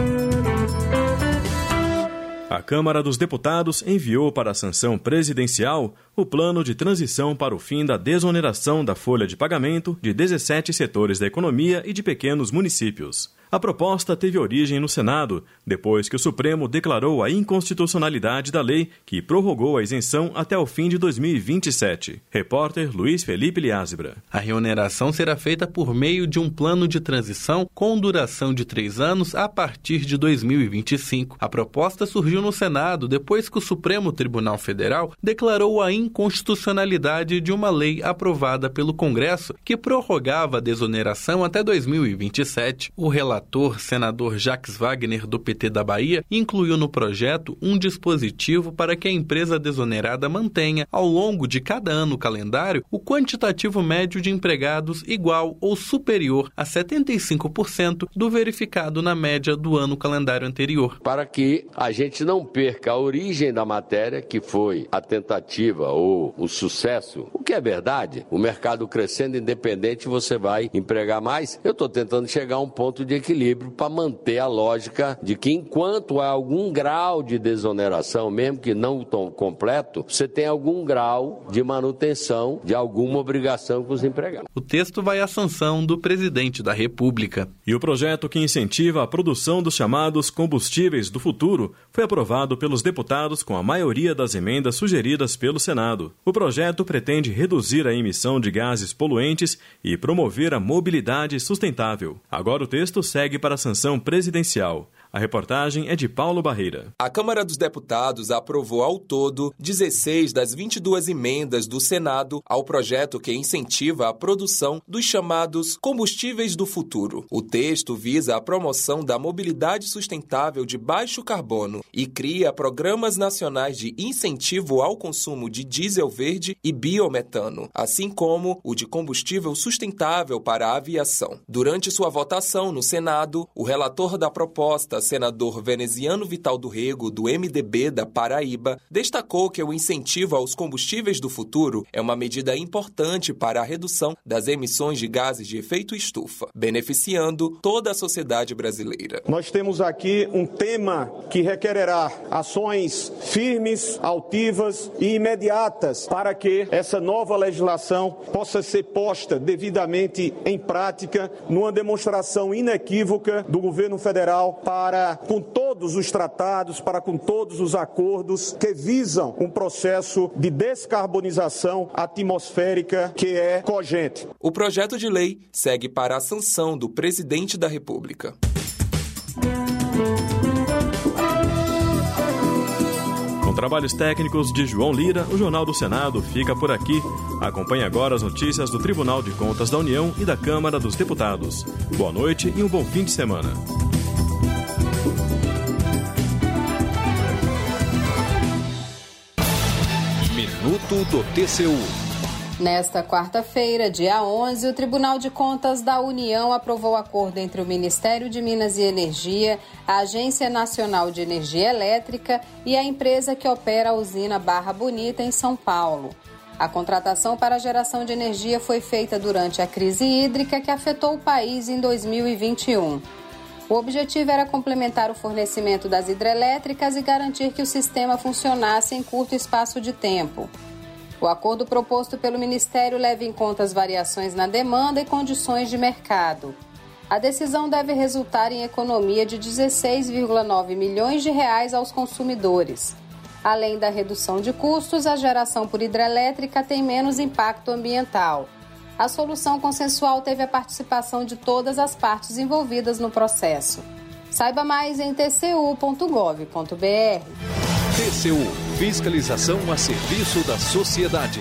A Câmara dos Deputados enviou para a sanção presidencial o plano de transição para o fim da desoneração da folha de pagamento de dezessete setores da economia e de pequenos municípios. A proposta teve origem no Senado, depois que o Supremo declarou a inconstitucionalidade da lei que prorrogou a isenção até o fim de dois mil e vinte e sete. Repórter Luiz Felipe Liázebra. A reoneração será feita por meio de um plano de transição com duração de três anos a partir de dois mil e vinte e cinco. A proposta surgiu no Senado depois que o Supremo Tribunal Federal declarou a inconstitucionalidade de uma lei aprovada pelo Congresso que prorrogava a desoneração até dois mil e vinte e sete. O relator, senador Jacques Wagner, do P T da Bahia, incluiu no projeto um dispositivo para que a empresa desonerada mantenha, ao longo de cada ano calendário, o quantitativo médio de empregados igual ou superior a setenta e cinco por cento do verificado na média do ano calendário anterior. Para que a gente não perca a origem da matéria, que foi a tentativa ou o sucesso, o que é verdade, o mercado crescendo independente, você vai empregar mais. Eu estou tentando chegar a um ponto de equilíbrio para manter a lógica de que enquanto há algum grau de desoneração, mesmo que não tão completo, você tem algum grau de manutenção de alguma obrigação com os empregados. O texto vai à sanção do presidente da República. E o projeto que incentiva a produção dos chamados combustíveis do futuro foi aprovado pelos deputados com a maioria das emendas sugeridas pelo Senado. O projeto pretende reduzir a emissão de gases poluentes e promover a mobilidade sustentável. Agora o texto segue para a sanção presidencial. A reportagem é de Paulo Barreira. A Câmara dos Deputados aprovou ao todo dezesseis das vinte e duas emendas do Senado ao projeto que incentiva a produção dos chamados combustíveis do futuro. O texto visa a promoção da mobilidade sustentável de baixo carbono e cria programas nacionais de incentivo ao consumo de diesel verde e biometano, assim como o de combustível sustentável para a aviação. Durante sua votação no Senado, o relator da proposta, senador Veneziano Vital do Rego, do M D B da Paraíba, destacou que o incentivo aos combustíveis do futuro é uma medida importante para a redução das emissões de gases de efeito estufa, beneficiando toda a sociedade brasileira. Nós temos aqui um tema que requererá ações firmes, altivas e imediatas para que essa nova legislação possa ser posta devidamente em prática numa demonstração inequívoca do governo federal para, com todo todos os tratados, para com todos os acordos que visam um processo de descarbonização atmosférica que é cogente. O projeto de lei segue para a sanção do presidente da República. Com trabalhos técnicos de João Lira, o Jornal do Senado fica por aqui. Acompanhe agora as notícias do Tribunal de Contas da União e da Câmara dos Deputados. Boa noite e um bom fim de semana. Minuto do T C U. Nesta quarta-feira, dia onze, o Tribunal de Contas da União aprovou o acordo entre o Ministério de Minas e Energia, a Agência Nacional de Energia Elétrica e a empresa que opera a usina Barra Bonita, em São Paulo. A contratação para a geração de energia foi feita durante a crise hídrica que afetou o país em dois mil e vinte e um. O objetivo era complementar o fornecimento das hidrelétricas e garantir que o sistema funcionasse em curto espaço de tempo. O acordo proposto pelo Ministério leva em conta as variações na demanda e condições de mercado. A decisão deve resultar em economia de dezesseis vírgula nove milhões de reais aos consumidores. Além da redução de custos, a geração por hidrelétrica tem menos impacto ambiental. A solução consensual teve a participação de todas as partes envolvidas no processo. Saiba mais em t c u ponto gov ponto b r. T C U, fiscalização a serviço da sociedade.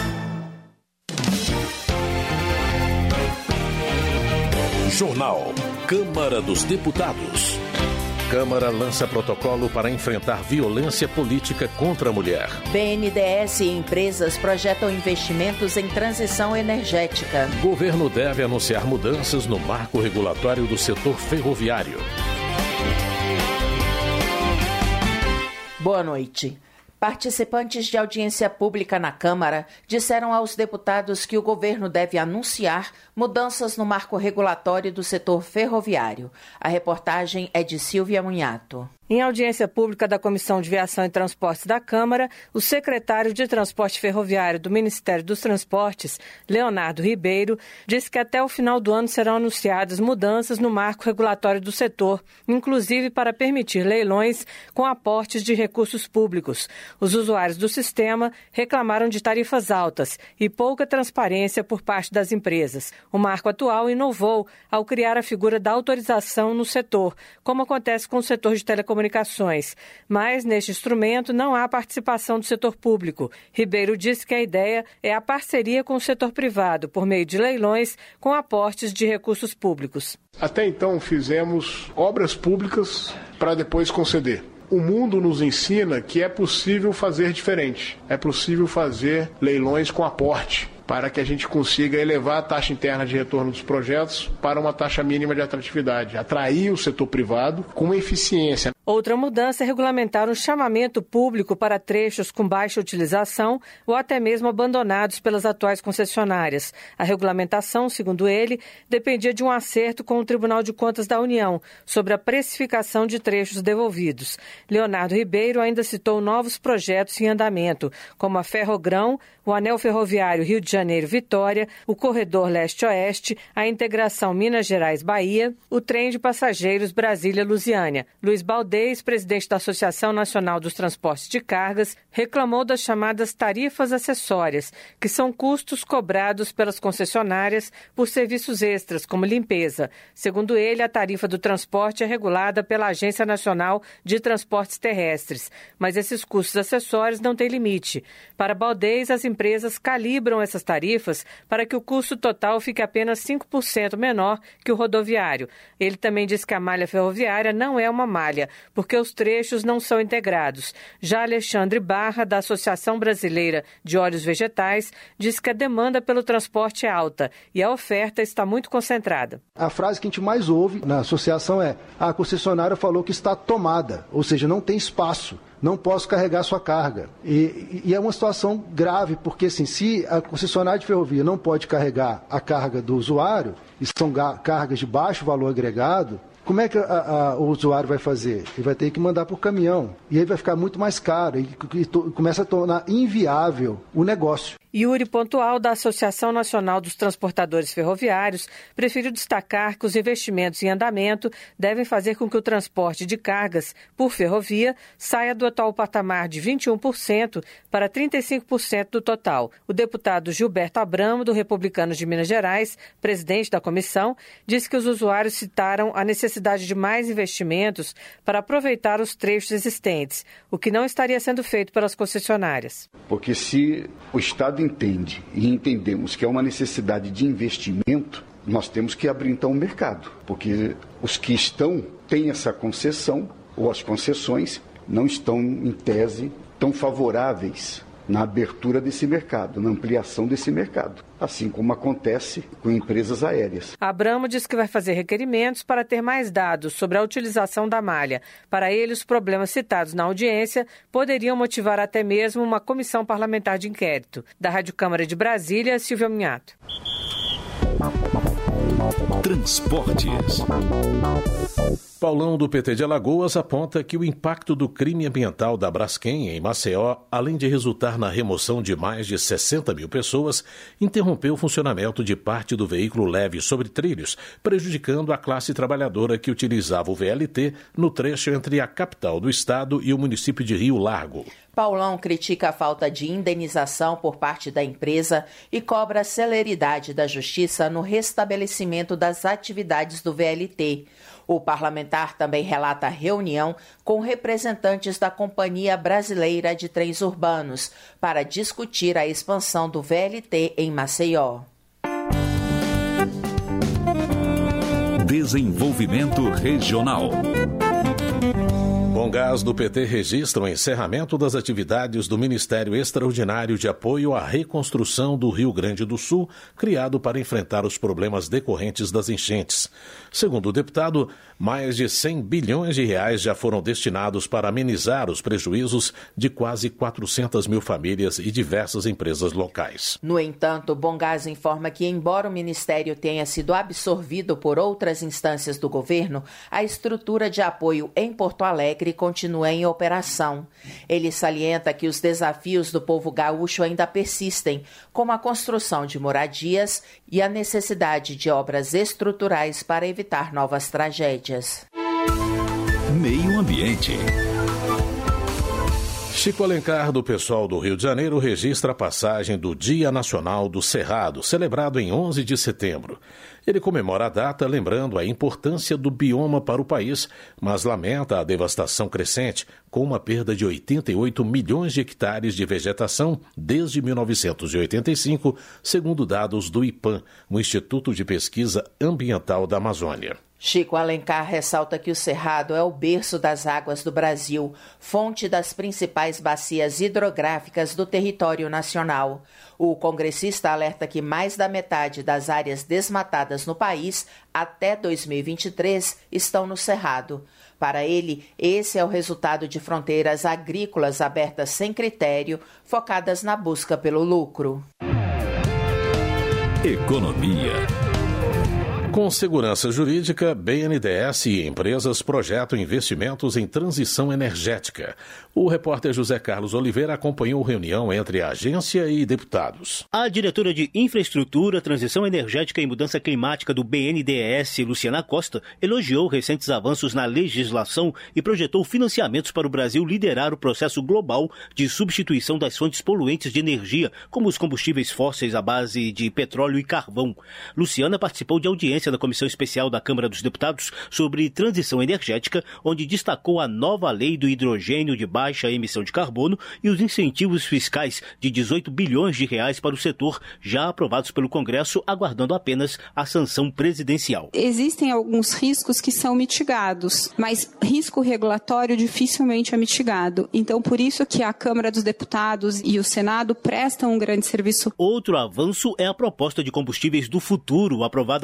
Jornal Câmara dos Deputados. Câmara lança protocolo para enfrentar violência política contra a mulher. B N D E S e empresas projetam investimentos em transição energética. Governo deve anunciar mudanças no marco regulatório do setor ferroviário. Boa noite. Participantes de audiência pública na Câmara disseram aos deputados que o governo deve anunciar mudanças no marco regulatório do setor ferroviário. A reportagem é de Silvia Munhato. Em audiência pública da Comissão de Viação e Transportes da Câmara, o secretário de Transporte Ferroviário do Ministério dos Transportes, Leonardo Ribeiro, disse que até o final do ano serão anunciadas mudanças no marco regulatório do setor, inclusive para permitir leilões com aportes de recursos públicos. Os usuários do sistema reclamaram de tarifas altas e pouca transparência por parte das empresas. O marco atual inovou ao criar a figura da autorização no setor, como acontece com o setor de telecomunicações. Comunicações, mas neste instrumento não há participação do setor público. Ribeiro disse que a ideia é a parceria com o setor privado, por meio de leilões com aportes de recursos públicos. Até então fizemos obras públicas para depois conceder. O mundo nos ensina que é possível fazer diferente, é possível fazer leilões com aporte, para que a gente consiga elevar a taxa interna de retorno dos projetos para uma taxa mínima de atratividade, atrair o setor privado com eficiência. Outra mudança é regulamentar um chamamento público para trechos com baixa utilização ou até mesmo abandonados pelas atuais concessionárias. A regulamentação, segundo ele, dependia de um acerto com o Tribunal de Contas da União sobre a precificação de trechos devolvidos. Leonardo Ribeiro ainda citou novos projetos em andamento, como a Ferrogrão, o Anel Ferroviário Rio de Janeiro-Vitória, o Corredor Leste-Oeste, a integração Minas Gerais-Bahia, o trem de passageiros Brasília-Lusiânia. Luiz Baldez, presidente da Associação Nacional dos Transportes de Cargas, reclamou das chamadas tarifas acessórias, que são custos cobrados pelas concessionárias por serviços extras, como limpeza. Segundo ele, a tarifa do transporte é regulada pela Agência Nacional de Transportes Terrestres, mas esses custos acessórios não têm limite. Para Baldez, as empresas calibram essas tarifas para que o custo total fique apenas cinco por cento menor que o rodoviário. Ele também diz que a malha ferroviária não é uma malha, porque os trechos não são integrados. Já Alexandre Barra, da Associação Brasileira de Óleos Vegetais, diz que a demanda pelo transporte é alta e a oferta está muito concentrada. A frase que a gente mais ouve na associação é: a concessionária falou que está tomada, ou seja, não tem espaço. Não posso carregar sua carga. E, e é uma situação grave, porque assim, se a concessionária de ferrovia não pode carregar a carga do usuário, e são cargas de baixo valor agregado, como é que a, a, o usuário vai fazer? Ele vai ter que mandar por caminhão. E aí vai ficar muito mais caro. E, e to, começa a tornar inviável o negócio. E Yuri Pontual, da Associação Nacional dos Transportadores Ferroviários, preferiu destacar que os investimentos em andamento devem fazer com que o transporte de cargas por ferrovia saia do atual patamar de vinte e um por cento para trinta e cinco por cento do total. O deputado Gilberto Abramo, do Republicanos de Minas Gerais, presidente da comissão, disse que os usuários citaram a necessidade de mais investimentos para aproveitar os trechos existentes, o que não estaria sendo feito pelas concessionárias. Porque se o Estado entende e entendemos que é uma necessidade de investimento, nós temos que abrir então o mercado, porque os que estão têm essa concessão ou as concessões não estão em tese tão favoráveis na abertura desse mercado, na ampliação desse mercado, assim como acontece com empresas aéreas. Abramo diz que vai fazer requerimentos para ter mais dados sobre a utilização da malha. Para ele, os problemas citados na audiência poderiam motivar até mesmo uma comissão parlamentar de inquérito. Da Rádio Câmara de Brasília, Silvia Minhato. Transportes. Paulão, do P T de Alagoas, aponta que o impacto do crime ambiental da Braskem em Maceió, além de resultar na remoção de mais de sessenta mil pessoas, interrompeu o funcionamento de parte do veículo leve sobre trilhos, prejudicando a classe trabalhadora que utilizava o V L T no trecho entre a capital do estado e o município de Rio Largo. Paulão critica a falta de indenização por parte da empresa e cobra a celeridade da justiça no restabelecimento das atividades do V L T. O parlamentar também relata a reunião com representantes da Companhia Brasileira de Trens Urbanos para discutir a expansão do V L T em Maceió. Desenvolvimento Regional. Bongás do P T registra o encerramento das atividades do Ministério Extraordinário de Apoio à Reconstrução do Rio Grande do Sul, criado para enfrentar os problemas decorrentes das enchentes. Segundo o deputado, mais de cem bilhões de reais já foram destinados para amenizar os prejuízos de quase quatrocentas mil famílias e diversas empresas locais. No entanto, Bongás informa que, embora o Ministério tenha sido absorvido por outras instâncias do governo, a estrutura de apoio em Porto Alegre continua em operação. Ele salienta que os desafios do povo gaúcho ainda persistem, como a construção de moradias e a necessidade de obras estruturais para evitar novas tragédias. Meio Ambiente. Chico Alencar, do Pessoal do Rio de Janeiro, registra a passagem do Dia Nacional do Cerrado, celebrado em onze de setembro. Ele comemora a data lembrando a importância do bioma para o país, mas lamenta a devastação crescente, com uma perda de oitenta e oito milhões de hectares de vegetação desde mil novecentos e oitenta e cinco, segundo dados do IPAM, o Instituto de Pesquisa Ambiental da Amazônia. Chico Alencar ressalta que o Cerrado é o berço das águas do Brasil, fonte das principais bacias hidrográficas do território nacional. O congressista alerta que mais da metade das áreas desmatadas no país até dois mil e vinte e três estão no Cerrado. Para ele, esse é o resultado de fronteiras agrícolas abertas sem critério, focadas na busca pelo lucro. Economia. Com segurança jurídica, B N D E S e empresas projetam investimentos em transição energética. O repórter José Carlos Oliveira acompanhou a reunião entre a agência e deputados. A diretora de Infraestrutura, Transição Energética e Mudança Climática do B N D E S, Luciana Costa, elogiou recentes avanços na legislação e projetou financiamentos para o Brasil liderar o processo global de substituição das fontes poluentes de energia, como os combustíveis fósseis à base de petróleo e carvão. Luciana participou de audiência da Comissão Especial da Câmara dos Deputados sobre transição energética, onde destacou a nova lei do hidrogênio de baixa emissão de carbono e os incentivos fiscais de dezoito bilhões de reais para o setor, já aprovados pelo Congresso, aguardando apenas a sanção presidencial. Existem alguns riscos que são mitigados, mas risco regulatório dificilmente é mitigado. Então, por isso que a Câmara dos Deputados e o Senado prestam um grande serviço. Outro avanço é a proposta de combustíveis do futuro, aprovada pela Câmara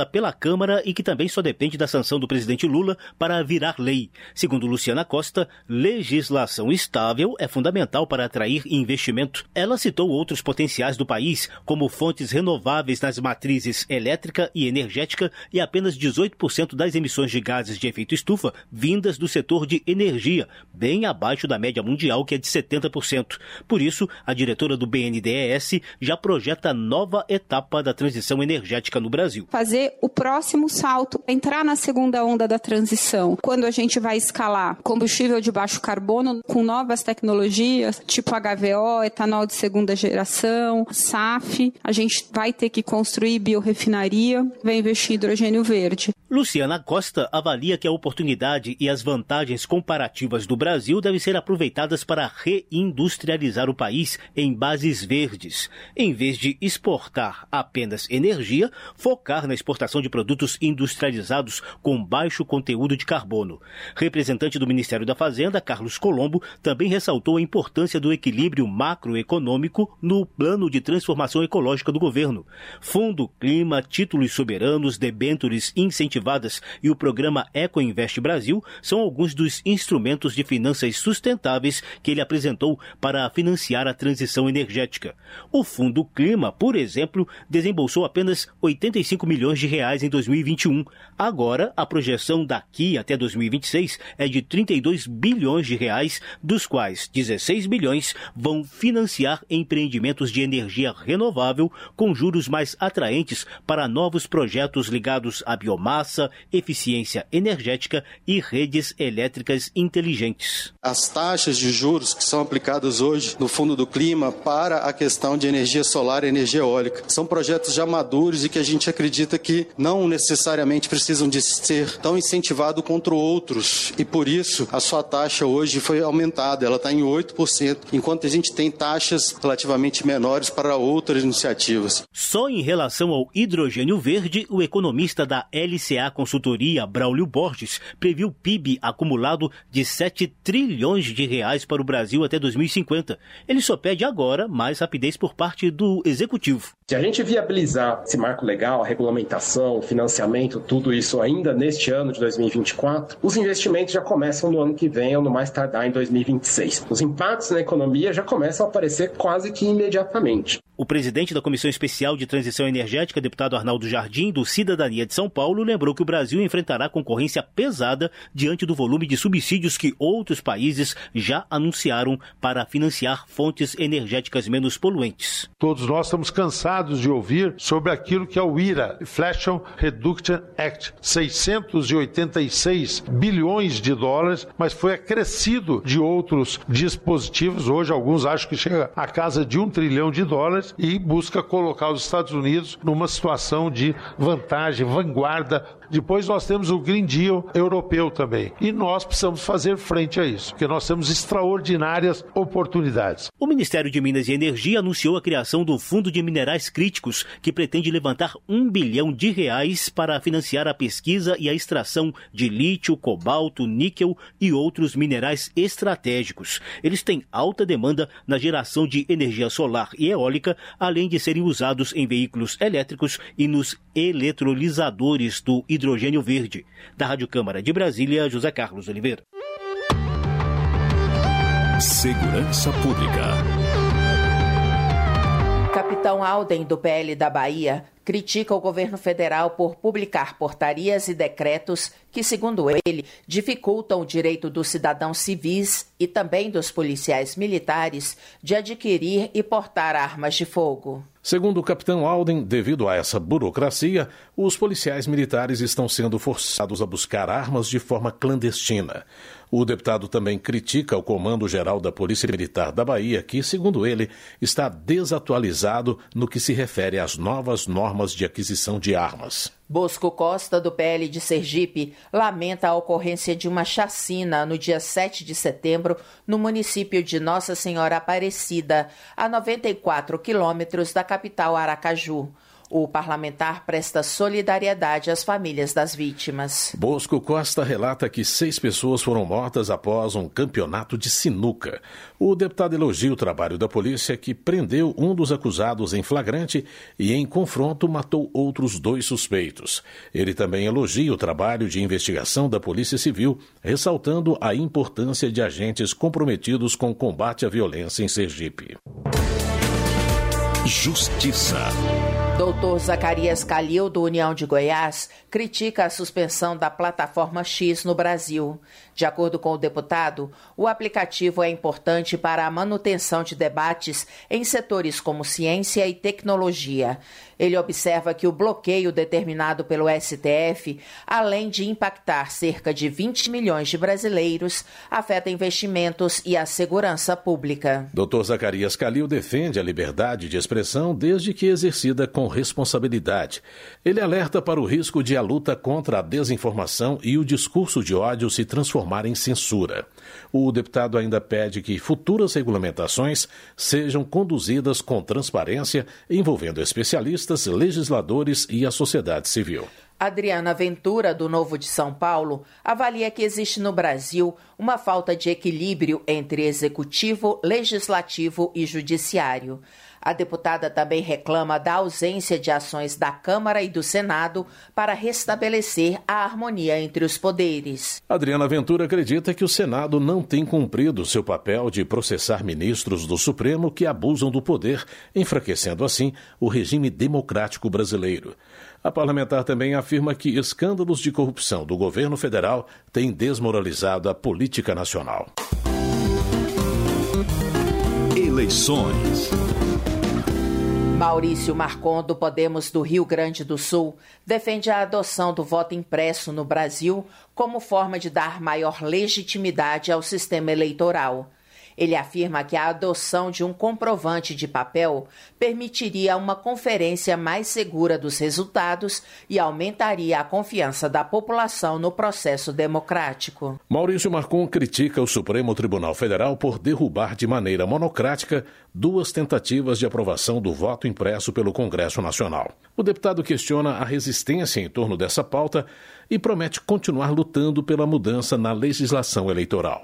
Câmara e que também só depende da sanção do presidente Lula para virar lei. Segundo Luciana Costa, legislação estável é fundamental para atrair investimento. Ela citou outros potenciais do país, como fontes renováveis nas matrizes elétrica e energética e apenas dezoito por cento das emissões de gases de efeito estufa vindas do setor de energia, bem abaixo da média mundial, que é de setenta por cento. Por isso, a diretora do B N D E S já projeta a nova etapa da transição energética no Brasil. Fazer o próximo salto, entrar na segunda onda da transição, quando a gente vai escalar combustível de baixo carbono com novas tecnologias, tipo H V O, etanol de segunda geração, S A F, a gente vai ter que construir biorrefinaria, vai investir em hidrogênio verde. Luciana Costa avalia que a oportunidade e as vantagens comparativas do Brasil devem ser aproveitadas para reindustrializar o país em bases verdes. Em vez de exportar apenas energia, focar na exportação de produtos industrializados com baixo conteúdo de carbono. Representante do Ministério da Fazenda, Carlos Colombo, também ressaltou a importância do equilíbrio macroeconômico no plano de transformação ecológica do governo. Fundo Clima, títulos soberanos, debêntures incentivados e o programa Ecoinvest Brasil são alguns dos instrumentos de finanças sustentáveis que ele apresentou para financiar a transição energética. O Fundo Clima, por exemplo, desembolsou apenas oitenta e cinco milhões de reais em dois mil e vinte e um. Agora, a projeção daqui até dois mil e vinte e seis é de trinta e dois bilhões de reais, dos quais dezesseis bilhões vão financiar empreendimentos de energia renovável com juros mais atraentes para novos projetos ligados à biomassa, eficiência energética e redes elétricas inteligentes. As taxas de juros que são aplicadas hoje no Fundo do Clima para a questão de energia solar e energia eólica são projetos já maduros e que a gente acredita que não necessariamente precisam de ser tão incentivados contra outros e por isso a sua taxa hoje foi aumentada, ela está em oito por cento, enquanto a gente tem taxas relativamente menores para outras iniciativas. Só em relação ao hidrogênio verde, o economista da L C A Consultoria, Braulio Borges, previu P I B acumulado de sete trilhões de reais para o Brasil até dois mil e cinquenta. Ele só pede agora mais rapidez por parte do Executivo. Se a gente viabilizar esse marco legal, a regulamentação, o financiamento, tudo isso ainda neste ano de dois mil e vinte e quatro, os investimentos já começam no ano que vem ou no mais tardar em dois mil e vinte e seis. Os impactos na economia já começam a aparecer quase que imediatamente. O presidente da Comissão Especial de Transição Energética, deputado Arnaldo Jardim, do Cidadania de São Paulo, lembrou que o Brasil enfrentará concorrência pesada diante do volume de subsídios que outros países já anunciaram para financiar fontes energéticas menos poluentes. Todos nós estamos cansados de ouvir sobre aquilo que é o I R A, Inflation Reduction Act, seiscentos e oitenta e seis bilhões de dólares, mas foi acrescido de outros dispositivos. Hoje alguns acham que chega à casa de um trilhão de dólares e busca colocar os Estados Unidos numa situação de vantagem, vanguarda. Depois nós temos o Green Deal europeu também. E nós precisamos fazer frente a isso, porque nós temos extraordinárias oportunidades. O Ministério de Minas e Energia anunciou a criação do Fundo de Minerais Críticos, que pretende levantar um bilhão de reais para financiar a pesquisa e a extração de lítio, cobalto, níquel e outros minerais estratégicos. Eles têm alta demanda na geração de energia solar e eólica, além de serem usados em veículos elétricos e nos eletrolisadores do hidrogênio verde. Da Rádio Câmara de Brasília, José Carlos Oliveira. Segurança Pública. Capitão Alden, do P L da Bahia, critica o governo federal por publicar portarias e decretos que, segundo ele, dificultam o direito dos cidadãos civis e também dos policiais militares de adquirir e portar armas de fogo. Segundo o capitão Alden, devido a essa burocracia, os policiais militares estão sendo forçados a buscar armas de forma clandestina. O deputado também critica o Comando-Geral da Polícia Militar da Bahia, que, segundo ele, está desatualizado no que se refere às novas normas de aquisição de armas. Bosco Costa, do P L de Sergipe, lamenta a ocorrência de uma chacina no dia sete de setembro no município de Nossa Senhora Aparecida, a noventa e quatro quilômetros da capital Aracaju. O parlamentar presta solidariedade às famílias das vítimas. Bosco Costa relata que seis pessoas foram mortas após um campeonato de sinuca. O deputado elogia o trabalho da polícia, que prendeu um dos acusados em flagrante e, em confronto, matou outros dois suspeitos. Ele também elogia o trabalho de investigação da Polícia Civil, ressaltando a importância de agentes comprometidos com o combate à violência em Sergipe. Justiça. Doutor Zacarias Calil, do União de Goiás, critica a suspensão da plataforma X no Brasil. De acordo com o deputado, o aplicativo é importante para a manutenção de debates em setores como ciência e tecnologia. Ele observa que o bloqueio determinado pelo S T F, além de impactar cerca de vinte milhões de brasileiros, afeta investimentos e a segurança pública. doutor Zacarias Calil defende a liberdade de expressão desde que exercida com responsabilidade. Ele alerta para o risco de a luta contra a desinformação e o discurso de ódio se transformar em censura. O deputado ainda pede que futuras regulamentações sejam conduzidas com transparência, envolvendo especialistas, legisladores e a sociedade civil. Adriana Ventura, do Novo de São Paulo, avalia que existe no Brasil uma falta de equilíbrio entre executivo, legislativo e judiciário. A deputada também reclama da ausência de ações da Câmara e do Senado para restabelecer a harmonia entre os poderes. Adriana Ventura acredita que o Senado não tem cumprido seu papel de processar ministros do Supremo que abusam do poder, enfraquecendo assim o regime democrático brasileiro. A parlamentar também afirma que escândalos de corrupção do governo federal têm desmoralizado a política nacional. Eleições. Maurício Marcon, do Podemos do Rio Grande do Sul, defende a adoção do voto impresso no Brasil como forma de dar maior legitimidade ao sistema eleitoral. Ele afirma que a adoção de um comprovante de papel permitiria uma conferência mais segura dos resultados e aumentaria a confiança da população no processo democrático. Maurício Marcon critica o Supremo Tribunal Federal por derrubar de maneira monocrática duas tentativas de aprovação do voto impresso pelo Congresso Nacional. O deputado questiona a resistência em torno dessa pauta e promete continuar lutando pela mudança na legislação eleitoral.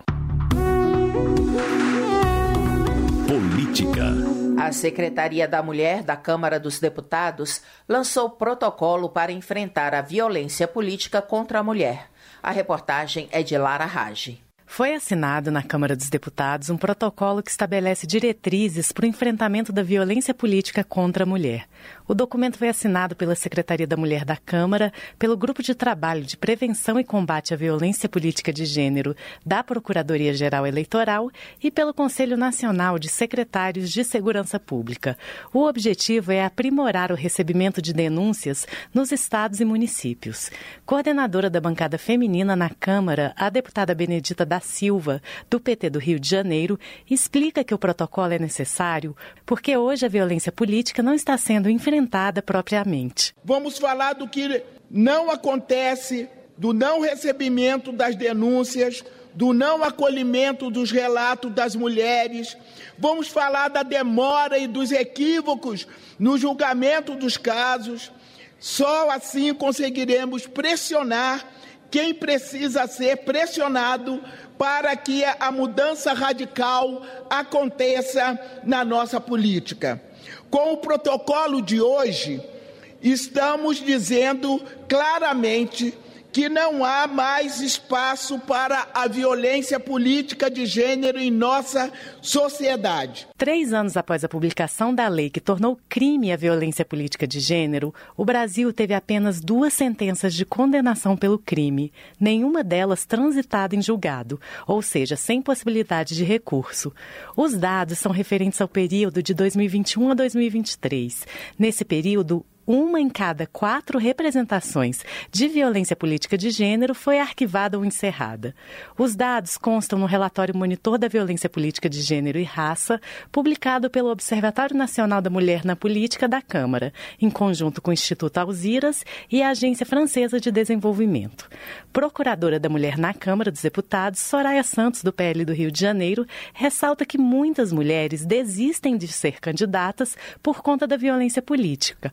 Política. A Secretaria da Mulher da Câmara dos Deputados lançou protocolo para enfrentar a violência política contra a mulher. A reportagem é de Lara Rage. Foi assinado na Câmara dos Deputados um protocolo que estabelece diretrizes para o enfrentamento da violência política contra a mulher. O documento foi assinado pela Secretaria da Mulher da Câmara, pelo Grupo de Trabalho de Prevenção e Combate à Violência Política de Gênero da Procuradoria-Geral Eleitoral e pelo Conselho Nacional de Secretários de Segurança Pública. O objetivo é aprimorar o recebimento de denúncias nos estados e municípios. Coordenadora da bancada feminina na Câmara, a deputada Benedita da Silva, do P T do Rio de Janeiro, explica que o protocolo é necessário porque hoje a violência política não está sendo enfrentada propriamente. Vamos falar do que não acontece, do não recebimento das denúncias, do não acolhimento dos relatos das mulheres. Vamos falar da demora e dos equívocos no julgamento dos casos. Só assim conseguiremos pressionar quem precisa ser pressionado para que a mudança radical aconteça na nossa política. Com o protocolo de hoje, estamos dizendo claramente que não há mais espaço para a violência política de gênero em nossa sociedade. Três anos após a publicação da lei que tornou crime a violência política de gênero, o Brasil teve apenas duas sentenças de condenação pelo crime, nenhuma delas transitada em julgado, ou seja, sem possibilidade de recurso. Os dados são referentes ao período de dois mil e vinte e um a dois mil e vinte e três. Nesse período, uma em cada quatro representações de violência política de gênero foi arquivada ou encerrada. Os dados constam no relatório Monitor da Violência Política de Gênero e Raça, publicado pelo Observatório Nacional da Mulher na Política da Câmara, em conjunto com o Instituto Alziras e a Agência Francesa de Desenvolvimento. Procuradora da Mulher na Câmara dos Deputados, Soraya Santos, do P L do Rio de Janeiro, ressalta que muitas mulheres desistem de ser candidatas por conta da violência política, que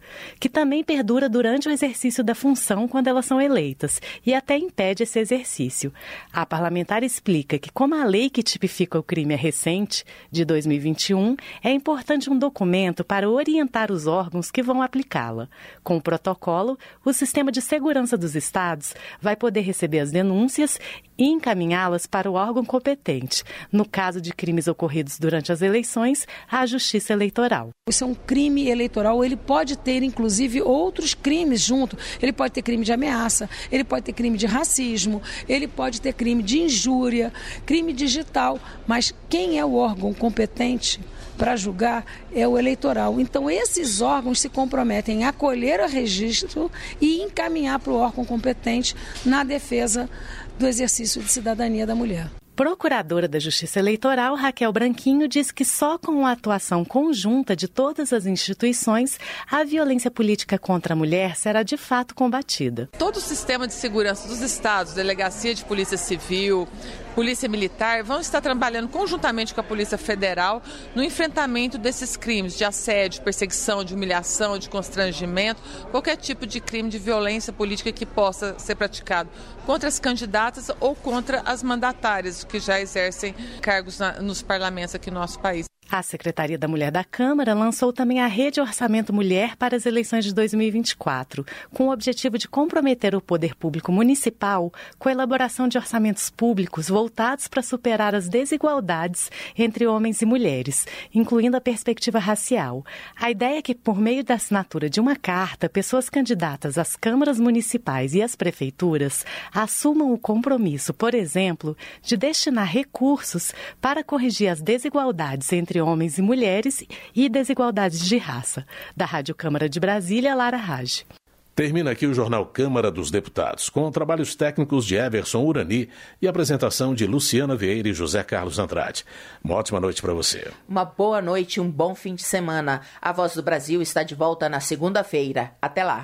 que também perdura durante o exercício da função quando elas são eleitas e até impede esse exercício. A parlamentar explica que, como a lei que tipifica o crime é recente, de dois mil e vinte e um, é importante um documento para orientar os órgãos que vão aplicá-la. Com o protocolo, o Sistema de Segurança dos Estados vai poder receber as denúncias e encaminhá-las para o órgão competente. No caso de crimes ocorridos durante as eleições, a Justiça Eleitoral. Isso é um crime eleitoral, ele pode ter inclusive outros crimes junto. Ele pode ter crime de ameaça, ele pode ter crime de racismo, ele pode ter crime de injúria, crime digital, mas quem é o órgão competente para julgar é o eleitoral. Então, esses órgãos se comprometem a acolher o registro e encaminhar para o órgão competente na defesa do exercício de cidadania da mulher. Procuradora da Justiça Eleitoral, Raquel Branquinho, diz que só com a atuação conjunta de todas as instituições, a violência política contra a mulher será de fato combatida. Todo o sistema de segurança dos estados, Delegacia de Polícia Civil, Polícia Militar, vão estar trabalhando conjuntamente com a Polícia Federal no enfrentamento desses crimes de assédio, perseguição, de humilhação, de constrangimento, qualquer tipo de crime de violência política que possa ser praticado contra as candidatas ou contra as mandatárias que já exercem cargos na, nos parlamentos aqui no nosso país. A Secretaria da Mulher da Câmara lançou também a Rede Orçamento Mulher para as eleições de dois mil e vinte e quatro, com o objetivo de comprometer o poder público municipal com a elaboração de orçamentos públicos voltados para superar as desigualdades entre homens e mulheres, incluindo a perspectiva racial. A ideia é que, por meio da assinatura de uma carta, pessoas candidatas às câmaras municipais e às prefeituras assumam o compromisso, por exemplo, de destinar recursos para corrigir as desigualdades entre homens e mulheres e desigualdades de raça. Da Rádio Câmara de Brasília, Lara Raj. Termina aqui o Jornal Câmara dos Deputados, com trabalhos técnicos de Everson Urani e apresentação de Luciana Vieira e José Carlos Andrade. Uma ótima noite para você. Uma boa noite e um bom fim de semana. A Voz do Brasil está de volta na segunda-feira. Até lá.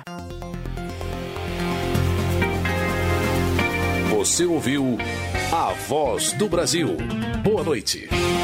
Você ouviu A Voz do Brasil. Boa noite.